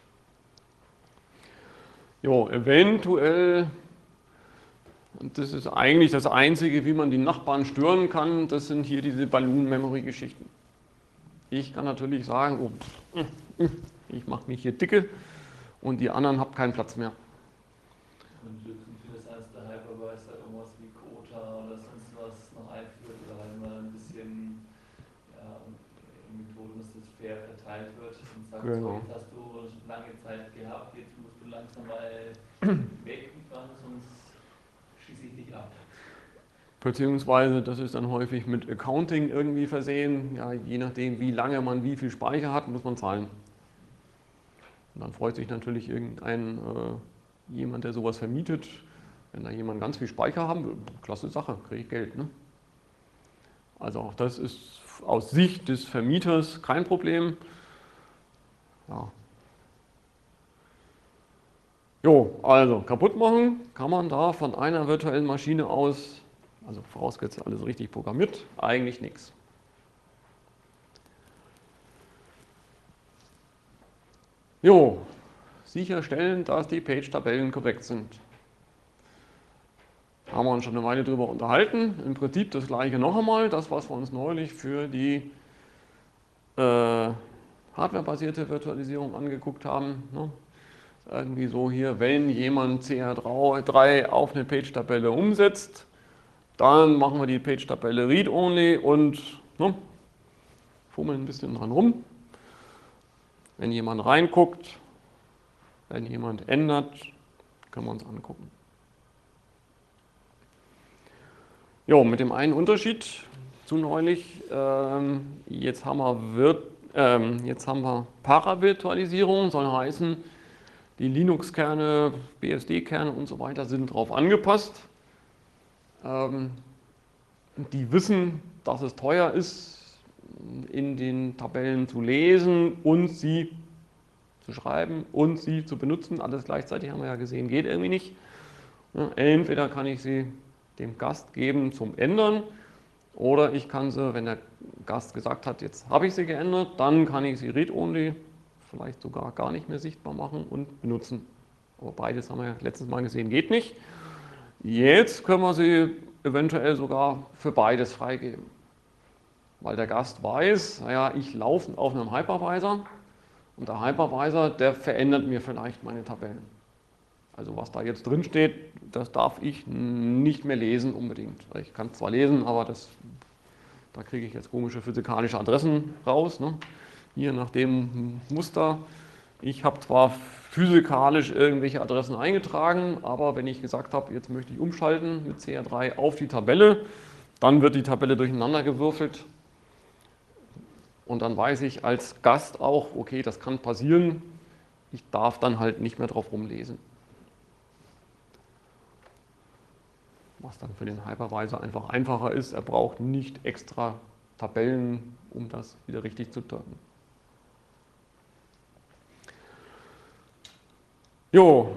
Jo, eventuell, und das ist eigentlich das Einzige, wie man die Nachbarn stören kann, das sind hier diese Balloon-Memory-Geschichten. Ich kann natürlich sagen, oh, ich mache mich hier dicke und die anderen haben keinen Platz mehr. Und könnte das eines der Hypervisor irgendwas wie Quota oder sonst was noch einführt oder halt mal ein bisschen ja, Methoden, dass das fair verteilt wird und sagt, Genau. so, jetzt hast du lange Zeit gehabt, jetzt musst du langsam mal wegliefern, sonst schieße ich dich ab. Beziehungsweise, das ist dann häufig mit Accounting irgendwie versehen. Ja, je nachdem, wie lange man wie viel Speicher hat, muss man zahlen. Und dann freut sich natürlich irgendein äh, jemand, der sowas vermietet. Wenn da jemand ganz viel Speicher haben will, klasse Sache, kriege ich Geld. Ne? Also auch das ist aus Sicht des Vermieters kein Problem. Ja. Jo, also kaputt machen kann man da von einer virtuellen Maschine aus, also vorausgesetzt alles richtig programmiert, eigentlich nichts. Jo, sicherstellen, dass die Page-Tabellen korrekt sind. Haben wir uns schon eine Weile drüber unterhalten. Im Prinzip das gleiche noch einmal, das was wir uns neulich für die äh, hardwarebasierte Virtualisierung angeguckt haben. Ne? Irgendwie so hier, wenn jemand C R drei auf eine Page-Tabelle umsetzt, dann machen wir die Page-Tabelle read-only und ne, fummeln ein bisschen dran rum. Wenn jemand reinguckt, wenn jemand ändert, können wir uns angucken. Jo, mit dem einen Unterschied zu neulich, ähm, jetzt haben wir, Virt, ähm, jetzt haben wir Paravirtualisierung, soll heißen, die Linux-Kerne, B S D-Kerne und so weiter sind darauf angepasst. Ähm, die wissen, dass es teuer ist, in den Tabellen zu lesen und sie zu schreiben und sie zu benutzen. Alles gleichzeitig haben wir ja gesehen, geht irgendwie nicht. Entweder kann ich sie dem Gast geben zum Ändern oder ich kann sie, wenn der Gast gesagt hat, jetzt habe ich sie geändert, dann kann ich sie read-only, vielleicht sogar gar nicht mehr sichtbar machen und benutzen. Aber beides haben wir ja letztes Mal gesehen, geht nicht. Jetzt können wir sie eventuell sogar für beides freigeben. Weil der Gast weiß, naja, ich laufe auf einem Hypervisor und der Hypervisor, der verändert mir vielleicht meine Tabellen. Also was da jetzt drin steht, das darf ich nicht mehr lesen unbedingt. Ich kann zwar lesen, aber das, da kriege ich jetzt komische physikalische Adressen raus. Ne? Hier nach dem Muster. Ich habe zwar physikalisch irgendwelche Adressen eingetragen, aber wenn ich gesagt habe, jetzt möchte ich umschalten mit C R drei auf die Tabelle, dann wird die Tabelle durcheinander gewürfelt. Und dann weiß ich als Gast auch, okay, das kann passieren. Ich darf dann halt nicht mehr drauf rumlesen. Was dann für den Hypervisor einfach einfacher ist. Er braucht nicht extra Tabellen, um das wieder richtig zu deuten. Jo.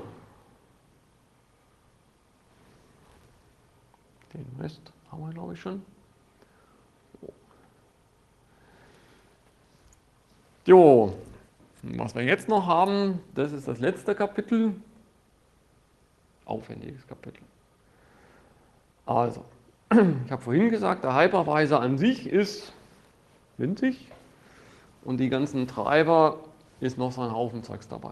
Den Rest haben wir, glaube ich, schon. Jo. Was wir jetzt noch haben, das ist das letzte Kapitel. Aufwendiges Kapitel. Also, ich habe vorhin gesagt, der Hypervisor an sich ist winzig und die ganzen Treiber ist noch so ein Haufen Zeugs dabei.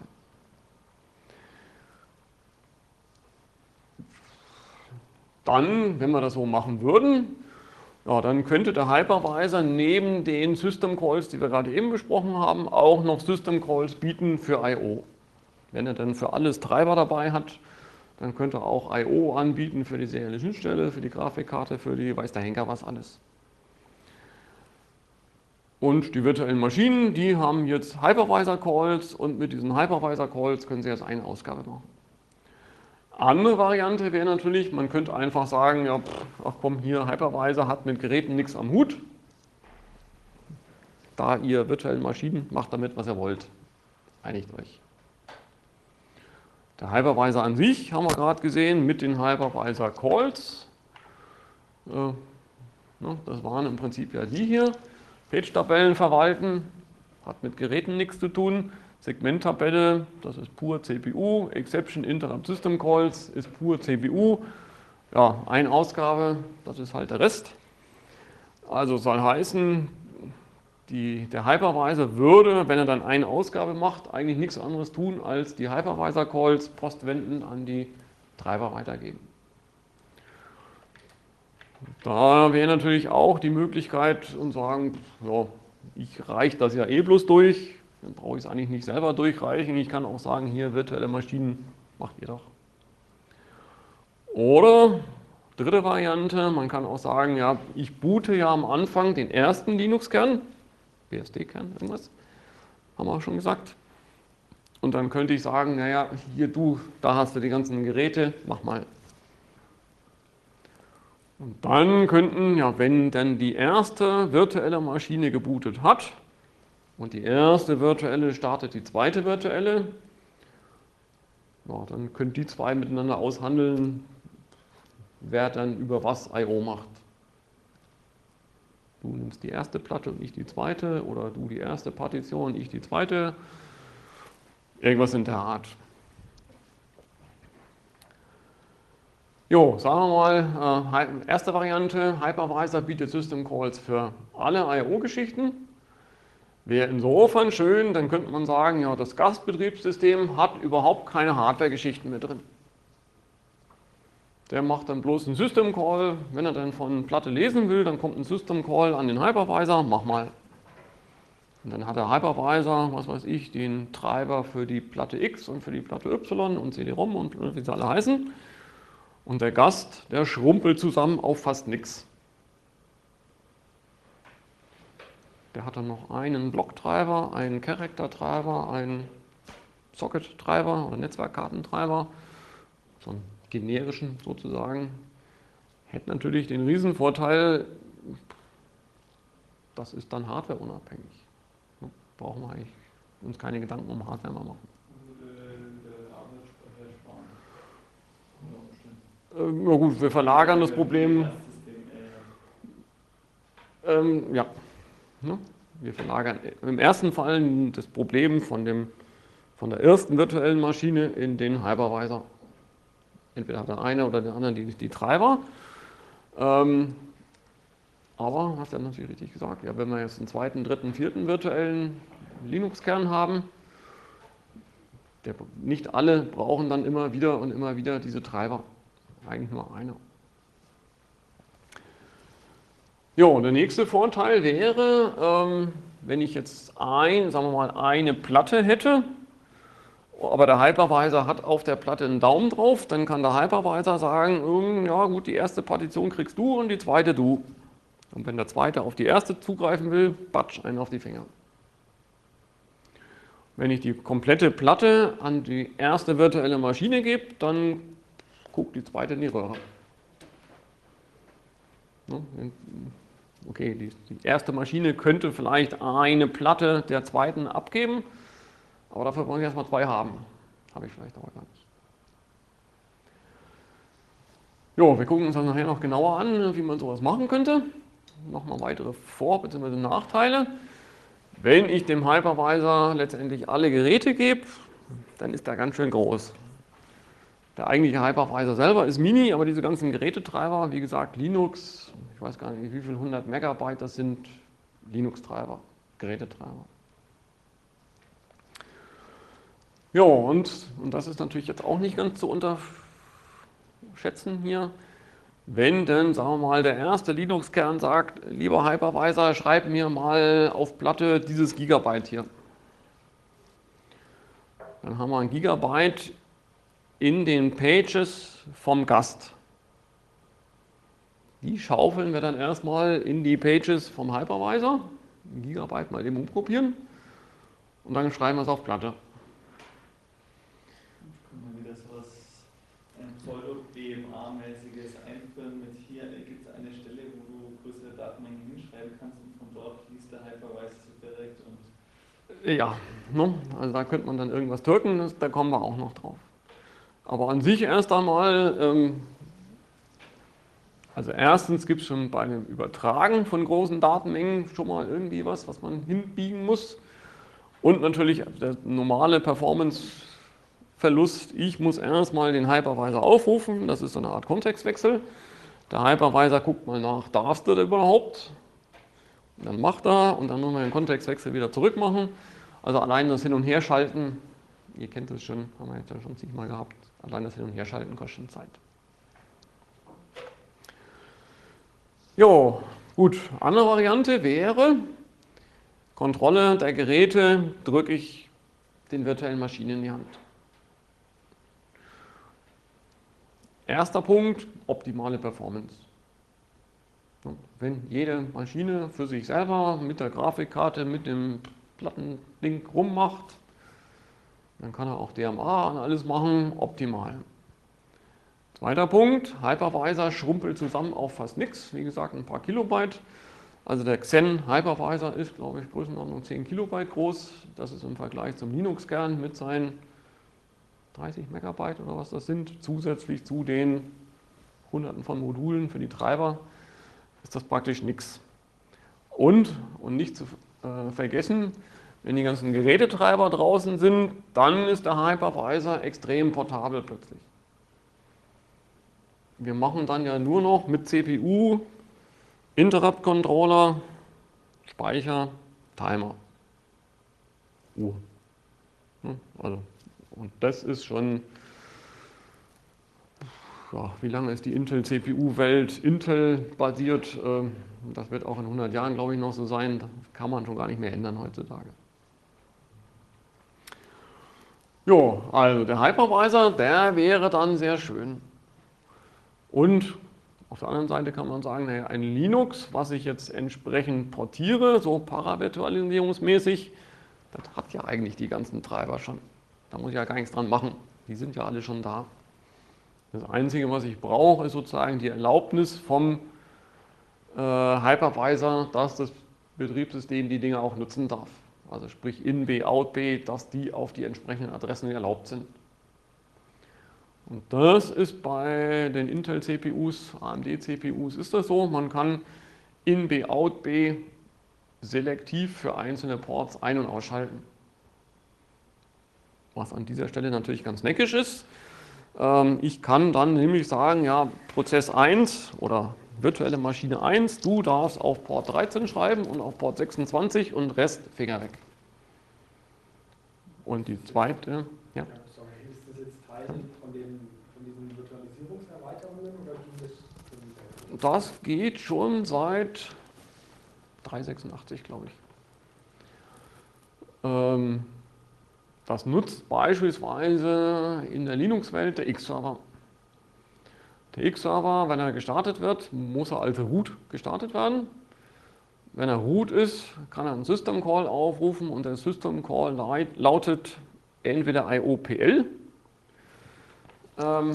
Dann, wenn wir das so machen würden, ja, dann könnte der Hypervisor neben den System Calls, die wir gerade eben besprochen haben, auch noch System Calls bieten für I O. Wenn er dann für alles Treiber dabei hat, Dann könnt ihr auch I O anbieten für die serielle Schnittstelle, für die Grafikkarte, für die weiß der Henker was alles. Und die virtuellen Maschinen, die haben jetzt Hypervisor-Calls und mit diesen Hypervisor-Calls können Sie jetzt eine Ausgabe machen. Andere Variante wäre natürlich, man könnte einfach sagen, ja, pff, ach komm, hier Hypervisor hat mit Geräten nichts am Hut. Da ihr virtuellen Maschinen, macht damit, was ihr wollt. Einigt euch. Der Hypervisor an sich haben wir gerade gesehen mit den Hypervisor-Calls. Äh, ne, das waren im Prinzip ja die hier. Page-Tabellen verwalten, hat mit Geräten nichts zu tun. Segmenttabelle, das ist pur C P U. Exception Interrupt System Calls ist pur C P U. Ja, eine Ausgabe, das ist halt der Rest. Also soll heißen, die, der Hypervisor würde, wenn er dann eine Ausgabe macht, eigentlich nichts anderes tun, als die Hypervisor-Calls postwendend an die Treiber weitergeben. Da wäre natürlich auch die Möglichkeit und sagen, ja, ich reiche das ja eh bloß durch, dann brauche ich es eigentlich nicht selber durchreichen. Ich kann auch sagen, hier virtuelle Maschinen, macht ihr doch. Oder, dritte Variante, man kann auch sagen, ja, ich boote ja am Anfang den ersten Linux-Kern, B S D-Kern, irgendwas, haben wir auch schon gesagt. Und dann könnte ich sagen, naja, hier du, da hast du die ganzen Geräte, mach mal. Und dann könnten, ja, wenn dann die erste virtuelle Maschine gebootet hat und die erste virtuelle startet die zweite virtuelle, ja, dann können die zwei miteinander aushandeln, wer dann über was I O macht. Du nimmst die erste Platte und ich die zweite, oder du die erste Partition, ich die zweite, irgendwas in der Art. Jo, sagen wir mal, äh, erste Variante, Hypervisor bietet System Calls für alle I O-Geschichten. Wäre insofern schön, dann könnte man sagen, ja, das Gastbetriebssystem hat überhaupt keine Hardware-Geschichten mehr drin. Der macht dann bloß einen System Call, wenn er dann von Platte lesen will, dann kommt ein System Call an den Hypervisor, mach mal. Und dann hat der Hypervisor, was weiß ich, den Treiber für die Platte X und für die Platte Y und C D ROM und wie sie alle heißen. Und der Gast, der schrumpelt zusammen auf fast nichts. Der hat dann noch einen Blocktreiber, einen Character-Treiber, einen Socket-Treiber oder Netzwerkkartentreiber, so einen generischen sozusagen. Hätte natürlich den Riesenvorteil, das ist dann hardwareunabhängig. Da brauchen wir eigentlich uns keine Gedanken um Hardware mehr machen. Na gut, wir verlagern das Problem. Ähm, ja, ne? Wir verlagern im ersten Fall das Problem von, dem, von der ersten virtuellen Maschine in den Hypervisor. Entweder hat der eine oder der andere die, die Treiber. Ähm, aber, hast du ja natürlich richtig gesagt, ja, wenn wir jetzt einen zweiten, dritten, vierten virtuellen Linux-Kern haben, der, nicht alle brauchen dann immer wieder und immer wieder diese Treiber. Eigentlich nur einer. Jo, und der nächste Vorteil wäre, ähm, wenn ich jetzt ein, sagen wir mal, eine Platte hätte, aber der Hypervisor hat auf der Platte einen Daumen drauf, dann kann der Hypervisor sagen, ähm, ja gut, die erste Partition kriegst du und die zweite du. Und wenn der zweite auf die erste zugreifen will, batsch, einen auf die Finger. Wenn ich die komplette Platte an die erste virtuelle Maschine gebe, dann guckt die zweite in die Röhre. Okay, die, die erste Maschine könnte vielleicht eine Platte der zweiten abgeben, aber dafür wollen wir erstmal zwei haben. Habe ich vielleicht auch gar nicht. Jo, wir gucken uns das nachher noch genauer an, wie man sowas machen könnte. Nochmal weitere Vor- bzw. Nachteile. Wenn ich dem Hypervisor letztendlich alle Geräte gebe, dann ist der ganz schön groß. Der eigentliche Hypervisor selber ist mini, aber diese ganzen Gerätetreiber, wie gesagt, Linux, ich weiß gar nicht, wie viel hundert Megabyte das sind, Linux-Treiber, Gerätetreiber. Ja, und, und das ist natürlich jetzt auch nicht ganz zu unterschätzen hier. Wenn denn, sagen wir mal, der erste Linux-Kern sagt, lieber Hypervisor, schreib mir mal auf Platte dieses Gigabyte hier. Dann haben wir ein Gigabyte in den Pages vom Gast. Die schaufeln wir dann erstmal in die Pages vom Hypervisor, ein Gigabyte mal eben umkopieren und dann schreiben wir es auf Platte. Können wir wieder so was ein Pseudo-D M A-mäßiges einführen mit hier gibt es eine Stelle, wo du größere Datenmengen hinschreiben kannst und von dort liest der Hypervisor direkt und Ja, ne? Also da könnte man dann irgendwas drücken, das, da kommen wir auch noch drauf. Aber an sich erst einmal, ähm, also erstens gibt es schon bei dem Übertragen von großen Datenmengen schon mal irgendwie was, was man hinbiegen muss. Und natürlich der normale Performance-Verlust, ich muss erstmal den Hypervisor aufrufen, das ist so eine Art Kontextwechsel. Der Hypervisor guckt mal nach, darfst du das überhaupt? Und dann macht er und dann müssen wir den Kontextwechsel wieder zurück machen. Also allein das Hin- und Herschalten, ihr kennt das schon, haben wir jetzt ja schon zigmal gehabt, allein das Hin- und Herschalten kostet Zeit. Jo, gut, andere Variante wäre, Kontrolle der Geräte, drücke ich den virtuellen Maschinen in die Hand. Erster Punkt, optimale Performance. Wenn jede Maschine für sich selber mit der Grafikkarte, mit dem Plattending rummacht, dann kann er auch D M A und alles machen, optimal. Zweiter Punkt, Hypervisor schrumpelt zusammen auf fast nichts, wie gesagt ein paar Kilobyte. Also der Xen Hypervisor ist, glaube ich, Größenordnung zehn Kilobyte groß. Das ist im Vergleich zum Linux-Kern mit seinen dreißig Megabyte oder was das sind, zusätzlich zu den Hunderten von Modulen für die Treiber, ist das praktisch nichts. Und, und nicht zu äh, vergessen, wenn die ganzen Gerätetreiber draußen sind, dann ist der Hypervisor extrem portabel plötzlich. Wir machen dann ja nur noch mit C P U, Interrupt-Controller, Speicher, Timer. Uhr. Also, und das ist schon, ja, wie lange ist die Intel-C P U-Welt Intel-basiert? Das wird auch in hundert Jahren, glaube ich, noch so sein. Das kann man schon gar nicht mehr ändern heutzutage. Jo, also der Hypervisor, der wäre dann sehr schön. Und auf der anderen Seite kann man sagen, naja, ein Linux, was ich jetzt entsprechend portiere, so paravirtualisierungsmäßig, das hat ja eigentlich die ganzen Treiber schon. Da muss ich ja gar nichts dran machen. Die sind ja alle schon da. Das Einzige, was ich brauche, ist sozusagen die Erlaubnis vom äh, Hypervisor, dass das Betriebssystem die Dinge auch nutzen darf. Also sprich In-B, Out-B, dass die auf die entsprechenden Adressen erlaubt sind. Und das ist bei den Intel-C P Us, A M D-C P Us ist das so, man kann In-B, Out-B selektiv für einzelne Ports ein- und ausschalten. Was an dieser Stelle natürlich ganz neckisch ist. Ich kann dann nämlich sagen, ja, Prozess eins oder virtuelle Maschine eins, du darfst auf Port dreizehn schreiben und auf Port sechsundzwanzig und Rest Finger weg. Und die zweite, ja. Ist das jetzt Teil von, den, von diesen Virtualisierungserweiterungen oder ging das? Das geht schon seit drei Punkt sechsundachtzig, glaube ich. Ähm, das nutzt beispielsweise in der Linux-Welt der X-Server. Der X-Server, wenn er gestartet wird, muss er als Root gestartet werden. Wenn er Root ist, kann er einen System Call aufrufen und der System Call lautet entweder I O P L. Ähm,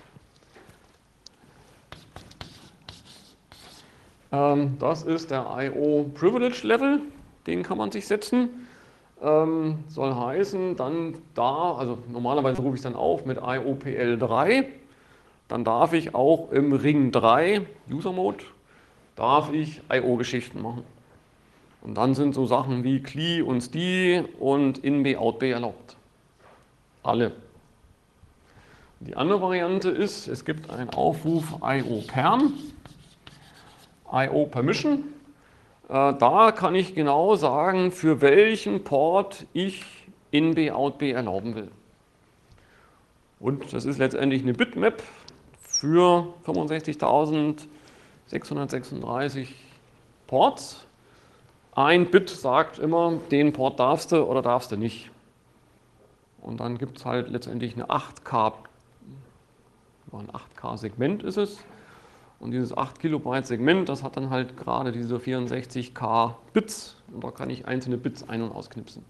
ähm, das ist der I O Privilege Level, den kann man sich setzen. Ähm, soll heißen, dann da, also normalerweise rufe ich es dann auf mit I O P L drei. Dann darf ich auch im Ring drei, User Mode, darf ich I O-Geschichten machen. Und dann sind so Sachen wie C L I und S T I und In-B, Out-B erlaubt. Alle. Die andere Variante ist, es gibt einen Aufruf I O-Perm, I O-Permission. Da kann ich genau sagen, für welchen Port ich In-B, Out-B erlauben will. Und das ist letztendlich eine Bitmap für fünfundsechzigtausendsechshundertsechsunddreißig Ports. Ein Bit sagt immer, den Port darfst du oder darfst du nicht. Und dann gibt es halt letztendlich eine acht K ein acht K Segment ist es. Und dieses acht Kilobyte Segment, das hat dann halt gerade diese vierundsechzig K Bits. Und da kann ich einzelne Bits ein- und ausknipsen.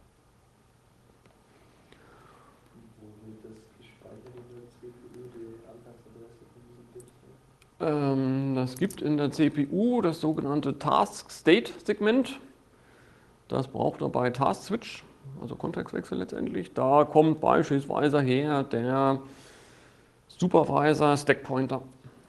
Wo wird das gespeichert in der C P U, die Anfangsadresse von diesem Bit? Ähm, das gibt in der C P U das sogenannte Task-State-Segment. Das braucht er bei Task-Switch, also Kontextwechsel letztendlich. Da kommt beispielsweise her der Supervisor-Stack-Pointer.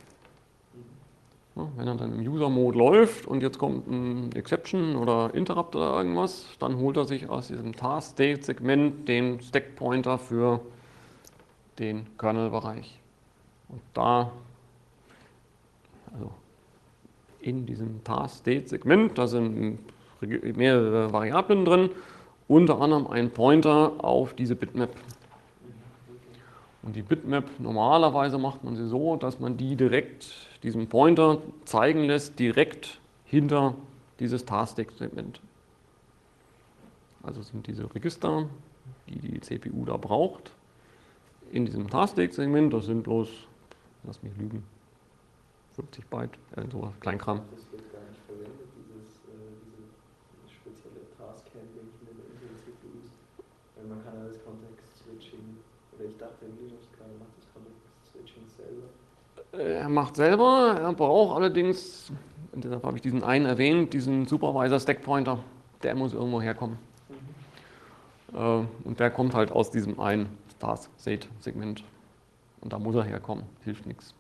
Ja, wenn er dann im User-Mode läuft und jetzt kommt ein Exception oder Interrupt oder irgendwas, dann holt er sich aus diesem Task-State-Segment den Stack-Pointer für den Kernel-Bereich. Und da, also in diesem Task-State-Segment, da sind mehrere Variablen drin, unter anderem ein Pointer auf diese Bitmap. Und die Bitmap, normalerweise macht man sie so, dass man die direkt, diesen Pointer zeigen lässt, direkt hinter dieses Task-Segment. Also sind diese Register, die die C P U da braucht, in diesem Task-Segment, das sind bloß, lass mich lügen, fünfzig Byte, äh, so Kleinkram. Das wird gar nicht verwendet, dieses, äh, diese spezielle Task-Handling in den C P Us. Weil man kann ja das Context-Switching, oder ich dachte, im Linux-Kernel macht das Context-Switching selber. Er macht selber, er braucht allerdings, und deshalb habe ich diesen einen erwähnt, diesen Supervisor-Stack-Pointer, der muss irgendwo herkommen. Mhm. Und der kommt halt aus diesem einen Task-State-Segment. Und da muss er herkommen, hilft nichts.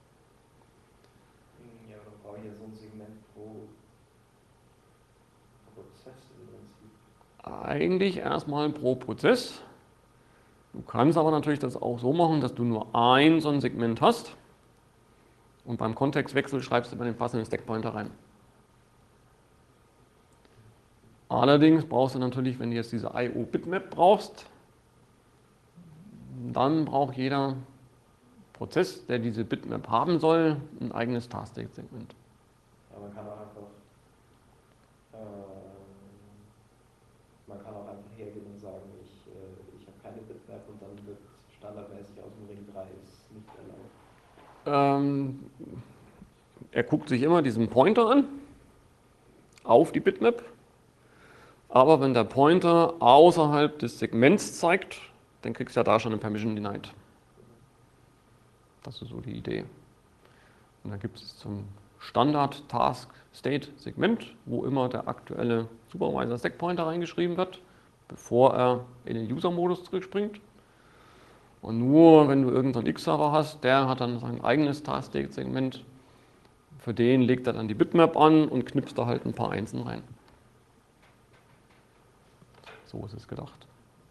Ja, aber dann brauche ich ja so ein Segment pro Prozess im Prinzip. Eigentlich erstmal pro Prozess. Du kannst aber natürlich das auch so machen, dass du nur ein so ein Segment hast und beim Kontextwechsel schreibst du immer den passenden Stackpointer rein. Allerdings brauchst du natürlich, wenn du jetzt diese I O-Bitmap brauchst, dann braucht jeder Prozess, der diese Bitmap haben soll, ein eigenes Task-State-Segment. Aber man kann auch einfach, äh, man kann auch einfach hergehen und sagen, ich, äh, ich habe keine Bitmap und dann wird standardmäßig aus dem Ring drei ist nicht erlaubt. Ähm, er guckt sich immer diesen Pointer an, auf die Bitmap, aber wenn der Pointer außerhalb des Segments zeigt, dann kriegst du ja da schon eine Permission denied. Das ist so die Idee. Und dann gibt es zum Standard-Task-State-Segment, wo immer der aktuelle Supervisor-Stack-Pointer reingeschrieben wird, bevor er in den User-Modus zurückspringt. Und nur wenn du irgendeinen X-Server hast, der hat dann sein eigenes Task-State-Segment, für den legt er dann die Bitmap an und knipst da halt ein paar Einsen rein. So ist es gedacht.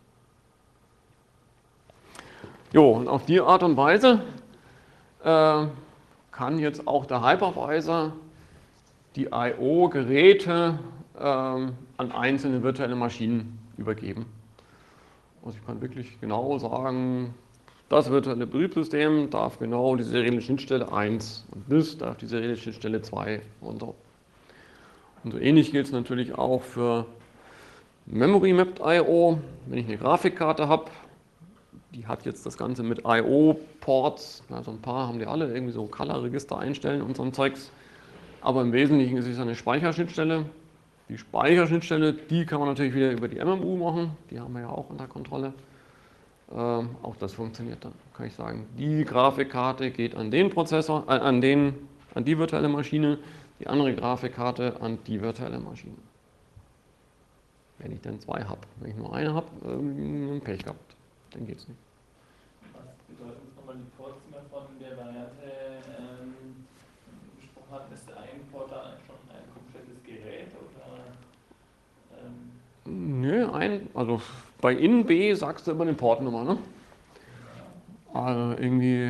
Jo, und auf die Art und Weise äh, kann jetzt auch der Hypervisor die I O-Geräte äh, an einzelne virtuelle Maschinen übergeben. Also ich kann wirklich genau sagen, das virtuelle Betriebssystem darf genau die serielle Schnittstelle eins und das darf die serielle Schnittstelle zwei und so. Und so ähnlich gilt es natürlich auch für Memory Mapped I O. Wenn ich eine Grafikkarte habe, die hat jetzt das Ganze mit I O-Ports, also ein paar haben die alle, irgendwie so Color-Register einstellen und so ein Zeugs. Aber im Wesentlichen ist es eine Speicherschnittstelle. Die Speicherschnittstelle, die kann man natürlich wieder über die M M U machen, die haben wir ja auch unter Kontrolle. Ähm, auch das funktioniert dann, kann ich sagen. Die Grafikkarte geht an den Prozessor, äh, an, den, an die virtuelle Maschine, die andere Grafikkarte an die virtuelle Maschine. Wenn ich dann zwei habe. Wenn ich nur eine habe, ähm, Pech gehabt, dann geht es nicht. Was bedeutet jetzt nochmal die Ports, die man von der Variante ähm, besprochen hat? Ist ein Port da schon ein komplettes Gerät oder? Ähm Nö, ein, also bei in B sagst du immer eine Portnummer, ne? Also irgendwie,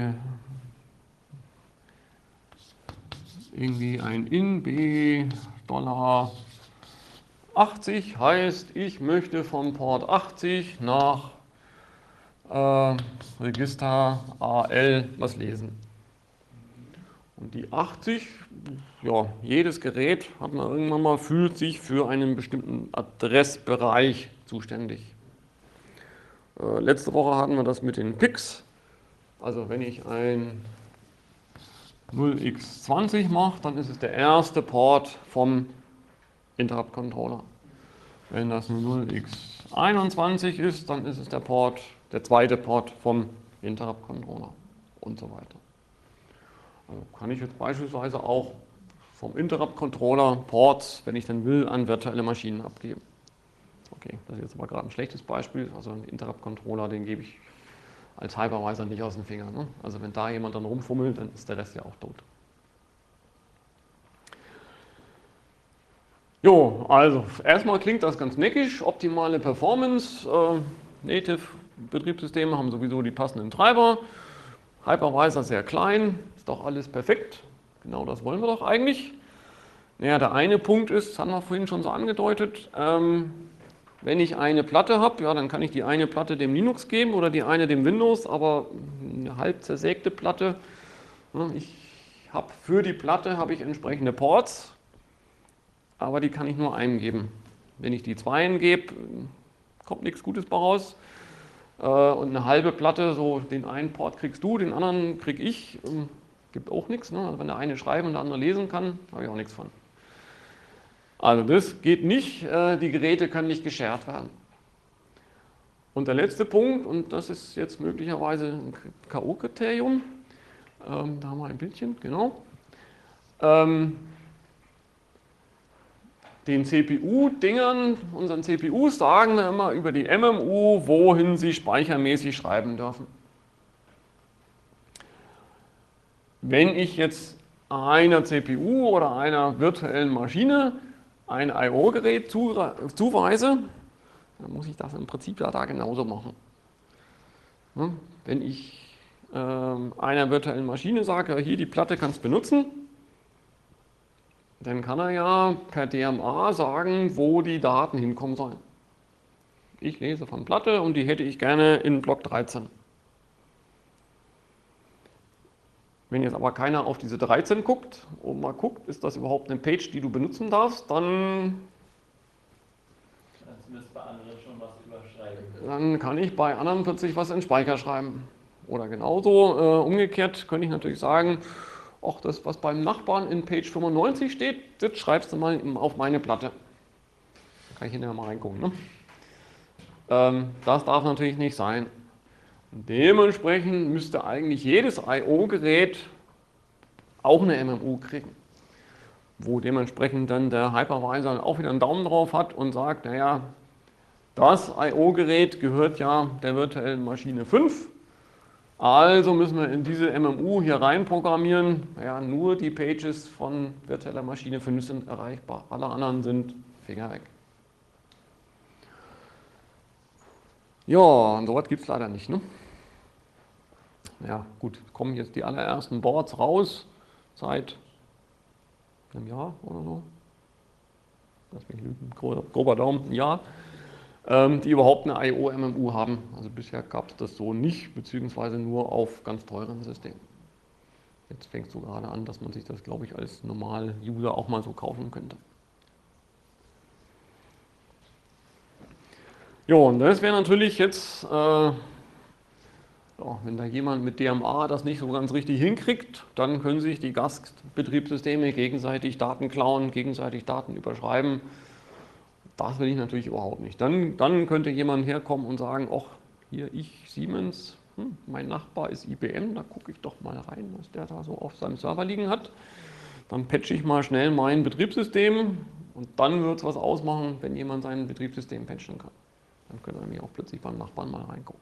irgendwie ein in B Dollar achtzig heißt, ich möchte von Port achtzig nach äh, Register A L was lesen. Und die achtzig, ja, jedes Gerät, hat man irgendwann mal, fühlt sich für einen bestimmten Adressbereich zuständig. Äh, letzte Woche hatten wir das mit den P I Cs. Also wenn ich ein null x zwanzig mache, dann ist es der erste Port vom Interrupt Controller. Wenn das ein null x einundzwanzig ist, dann ist es der Port, der zweite Port vom Interrupt Controller und so weiter. Also kann ich jetzt beispielsweise auch vom Interrupt Controller Ports, wenn ich dann will, an virtuelle Maschinen abgeben. Okay, das ist jetzt aber gerade ein schlechtes Beispiel. Also einen Interrupt Controller, den gebe ich als Hypervisor nicht aus den Fingern. Ne? Also wenn da jemand dann rumfummelt, dann ist der Rest ja auch tot. Jo, also erstmal klingt das ganz neckisch, optimale Performance, äh, Native-Betriebssysteme haben sowieso die passenden Treiber, Hypervisor sehr klein, ist doch alles perfekt, genau das wollen wir doch eigentlich. Naja, der eine Punkt ist, das haben wir vorhin schon so angedeutet, ähm, wenn ich eine Platte habe, ja, dann kann ich die eine Platte dem Linux geben oder die eine dem Windows, aber eine halb zersägte Platte, ja, ich habe für die Platte habe ich entsprechende Ports, aber die kann ich nur einem geben. Wenn ich die zweien gebe, kommt nichts Gutes bei raus. Und eine halbe Platte, so den einen Port kriegst du, den anderen krieg ich, gibt auch nichts. Ne? Also wenn der eine schreiben und der andere lesen kann, habe ich auch nichts von. Also das geht nicht, die Geräte können nicht geshared werden. Und der letzte Punkt, und das ist jetzt möglicherweise ein K O-Kriterium, ähm, da haben wir ein Bildchen, genau. Ähm, Den C P U-Dingern, unseren C P Us sagen wir immer über die M M U, wohin sie speichermäßig schreiben dürfen. Wenn ich jetzt einer C P U oder einer virtuellen Maschine ein I O-Gerät zuweise, dann muss ich das im Prinzip ja da genauso machen. Wenn ich äh, einer virtuellen Maschine sage, ja, hier die Platte kannst du benutzen, dann kann er ja per D M A sagen, wo die Daten hinkommen sollen. Ich lese von Platte und die hätte ich gerne in Block dreizehn. Wenn jetzt aber keiner auf diese dreizehn guckt und mal guckt, ist das überhaupt eine Page, die du benutzen darfst, dann, zumindest bei anderen schon was überschreiben. Dann kann ich bei anderen plötzlich was in den Speicher schreiben. Oder genauso, äh, umgekehrt könnte ich natürlich sagen, auch das, was beim Nachbarn in Page fünfundneunzig steht, das schreibst du mal auf meine Platte. Da kann ich hinterher mal reingucken. Ne? Ähm, das darf natürlich nicht sein. Dementsprechend müsste eigentlich jedes I O-Gerät auch eine M M U kriegen. Wo dementsprechend dann der Hypervisor auch wieder einen Daumen drauf hat und sagt, naja, das I O-Gerät gehört ja der virtuellen Maschine fünf. Also müssen wir in diese M M U hier rein programmieren. Ja, nur die Pages von virtueller Maschine fünf sind erreichbar. Alle anderen sind Finger weg. Ja, und sowas gibt es leider nicht. Ne? Ja, gut, kommen jetzt die allerersten Boards raus seit einem Jahr oder so. Lass mich lügen, grober, grober Daumen, ein Jahr. Die überhaupt eine I O-M M U haben. Also bisher gab es das so nicht, beziehungsweise nur auf ganz teuren Systemen. Jetzt fängst du gerade an, dass man sich das, glaube ich, als Normal-User auch mal so kaufen könnte. Jo, und das wäre natürlich jetzt, äh, ja, wenn da jemand mit D M A das nicht so ganz richtig hinkriegt, dann können sich die Gastbetriebssysteme gegenseitig Daten klauen, gegenseitig Daten überschreiben. Das will ich natürlich überhaupt nicht. Dann, dann könnte jemand herkommen und sagen, ach, hier ich, Siemens, hm, mein Nachbar ist I B M, da gucke ich doch mal rein, was der da so auf seinem Server liegen hat. Dann patche ich mal schnell mein Betriebssystem und dann wird es was ausmachen, wenn jemand sein Betriebssystem patchen kann. Dann könnte er nämlich auch plötzlich beim Nachbarn mal reingucken.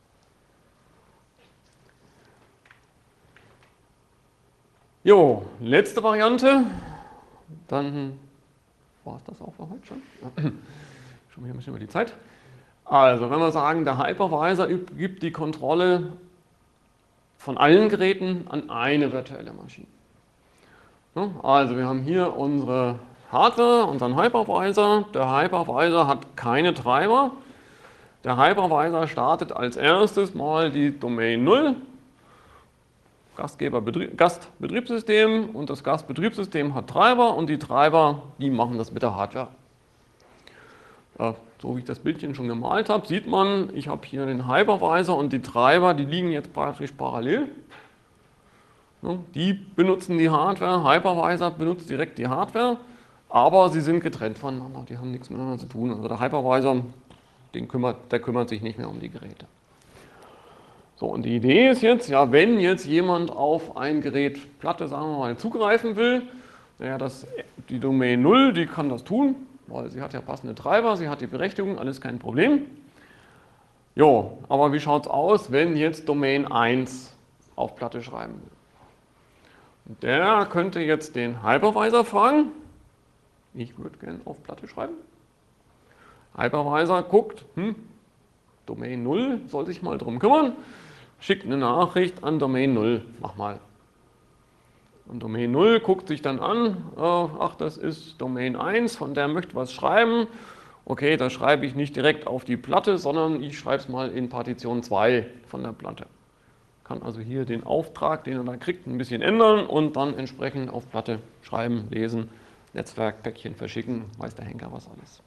Jo, letzte Variante, dann war es das auch für heute schon? Schon wieder ein bisschen über die Zeit. Also, wenn wir sagen, der Hypervisor gibt die Kontrolle von allen Geräten an eine virtuelle Maschine. Also, wir haben hier unsere Hardware, unseren Hypervisor. Der Hypervisor hat keine Treiber. Der Hypervisor startet als erstes mal die Domain null. Gastgeber Gastbetriebssystem und das Gastbetriebssystem hat Treiber und die Treiber, die machen das mit der Hardware. Äh, so wie ich das Bildchen schon gemalt habe, sieht man, ich habe hier den Hypervisor und die Treiber, die liegen jetzt praktisch parallel. Ja, die benutzen die Hardware, Hypervisor benutzt direkt die Hardware, aber sie sind getrennt voneinander, die haben nichts miteinander zu tun. Also der Hypervisor, den kümmert, der kümmert sich nicht mehr um die Geräte. So, und die Idee ist jetzt, ja, wenn jetzt jemand auf ein Gerät Platte, sagen wir mal, zugreifen will, naja, das, die Domain null, die kann das tun, weil sie hat ja passende Treiber, sie hat die Berechtigung, alles kein Problem. Jo, aber wie schaut es aus, wenn jetzt Domain eins auf Platte schreiben will? Und der könnte jetzt den Hypervisor fragen, ich würde gerne auf Platte schreiben. Hypervisor guckt, hm, Domain null soll sich mal drum kümmern, schickt eine Nachricht an Domain null, mach mal. Und Domain null guckt sich dann an, äh, ach, das ist Domain eins, von der möchte was schreiben. Okay, das schreibe ich nicht direkt auf die Platte, sondern ich schreibe es mal in Partition zwei von der Platte. Kann also hier den Auftrag, den er da kriegt, ein bisschen ändern und dann entsprechend auf Platte schreiben, lesen, Netzwerkpäckchen verschicken, weiß der Henker was alles.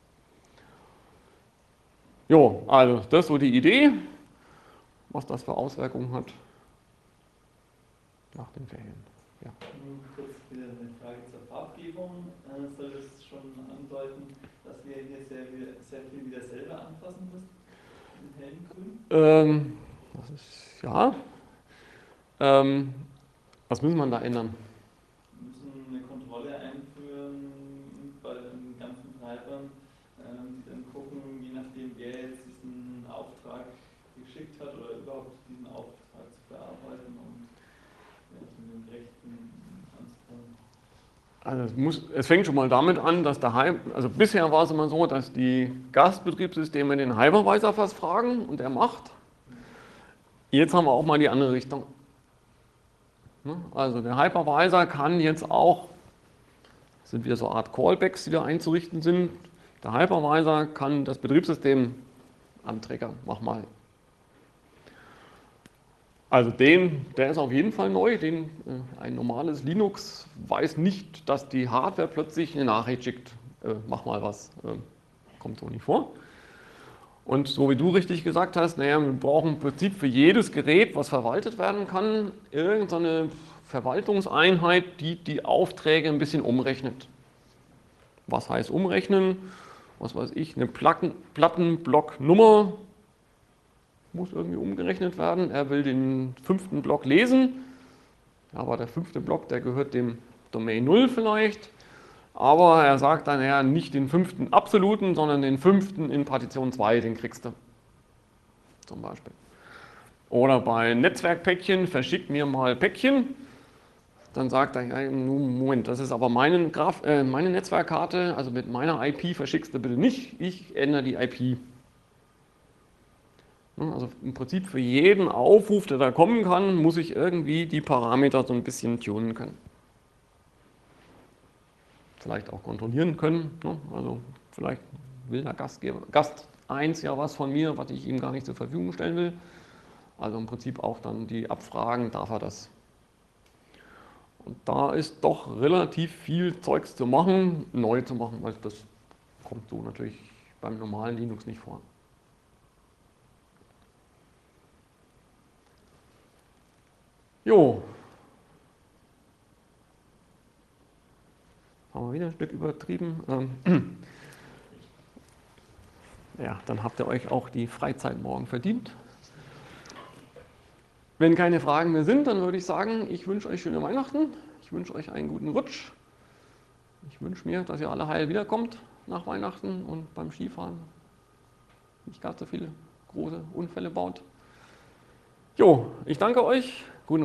Jo, also das ist so die Idee, was das für Auswirkungen hat nach den Ferien. Ja. Nun kurz wieder eine Frage zur Farbgebung. Äh, soll das schon andeuten, dass wir hier sehr, sehr viel wieder selber anpassen müssen? In hellen Grün? Ähm, das ist, ja. Ähm, was muss man da ändern? Wir müssen eine Kontrolle einführen bei den ganzen Treibern, ähm, die dann gucken, je nachdem, wer jetzt diesen Auftrag geschickt hat oder überhaupt diesen Auftrag zu bearbeiten und ja, mit den Rechten anzufangen. Also es, muss, es fängt schon mal damit an, dass der Hy also bisher war es immer so, dass die Gastbetriebssysteme den Hypervisor was fragen und er macht. Jetzt haben wir auch mal die andere Richtung. Also der Hypervisor kann jetzt auch, das sind wieder so eine Art Callbacks, die da einzurichten sind. Der Hypervisor kann das Betriebssystem anträgern, mach mal. Also den, der ist auf jeden Fall neu, den, äh, ein normales Linux weiß nicht, dass die Hardware plötzlich eine Nachricht schickt, äh, mach mal was, äh, kommt so nicht vor. Und so wie du richtig gesagt hast, naja, wir brauchen im Prinzip für jedes Gerät, was verwaltet werden kann, irgendeine Verwaltungseinheit, die die Aufträge ein bisschen umrechnet. Was heißt umrechnen? Was weiß ich, eine Platten, Plattenblocknummer muss irgendwie umgerechnet werden. Er will den fünften Block lesen, aber der fünfte Block, der gehört dem Domain null vielleicht. Aber er sagt dann, ja, nicht den fünften absoluten, sondern den fünften in Partition zwei, den kriegst du. Zum Beispiel. Oder bei Netzwerkpäckchen, verschick mir mal Päckchen. Dann sagt er, ja, Moment, das ist aber meine, Graf, äh, meine Netzwerkkarte, also mit meiner I P verschickst du bitte nicht, ich ändere die I P. Also im Prinzip für jeden Aufruf, der da kommen kann, muss ich irgendwie die Parameter so ein bisschen tunen können. Vielleicht auch kontrollieren können. Also vielleicht will der Gastgeber, Gast eins ja was von mir, was ich ihm gar nicht zur Verfügung stellen will. Also im Prinzip auch dann die Abfragen, darf er das. Und da ist doch relativ viel Zeugs zu machen, neu zu machen, weil das kommt so natürlich beim normalen Linux nicht vor. Jo. Haben wir wieder ein Stück übertrieben. Ähm, ja, dann habt ihr euch auch die Freizeit morgen verdient. Wenn keine Fragen mehr sind, dann würde ich sagen, ich wünsche euch schöne Weihnachten. Ich wünsche euch einen guten Rutsch. Ich wünsche mir, dass ihr alle heil wiederkommt nach Weihnachten und beim Skifahren nicht ganz so viele große Unfälle baut. Jo, ich danke euch.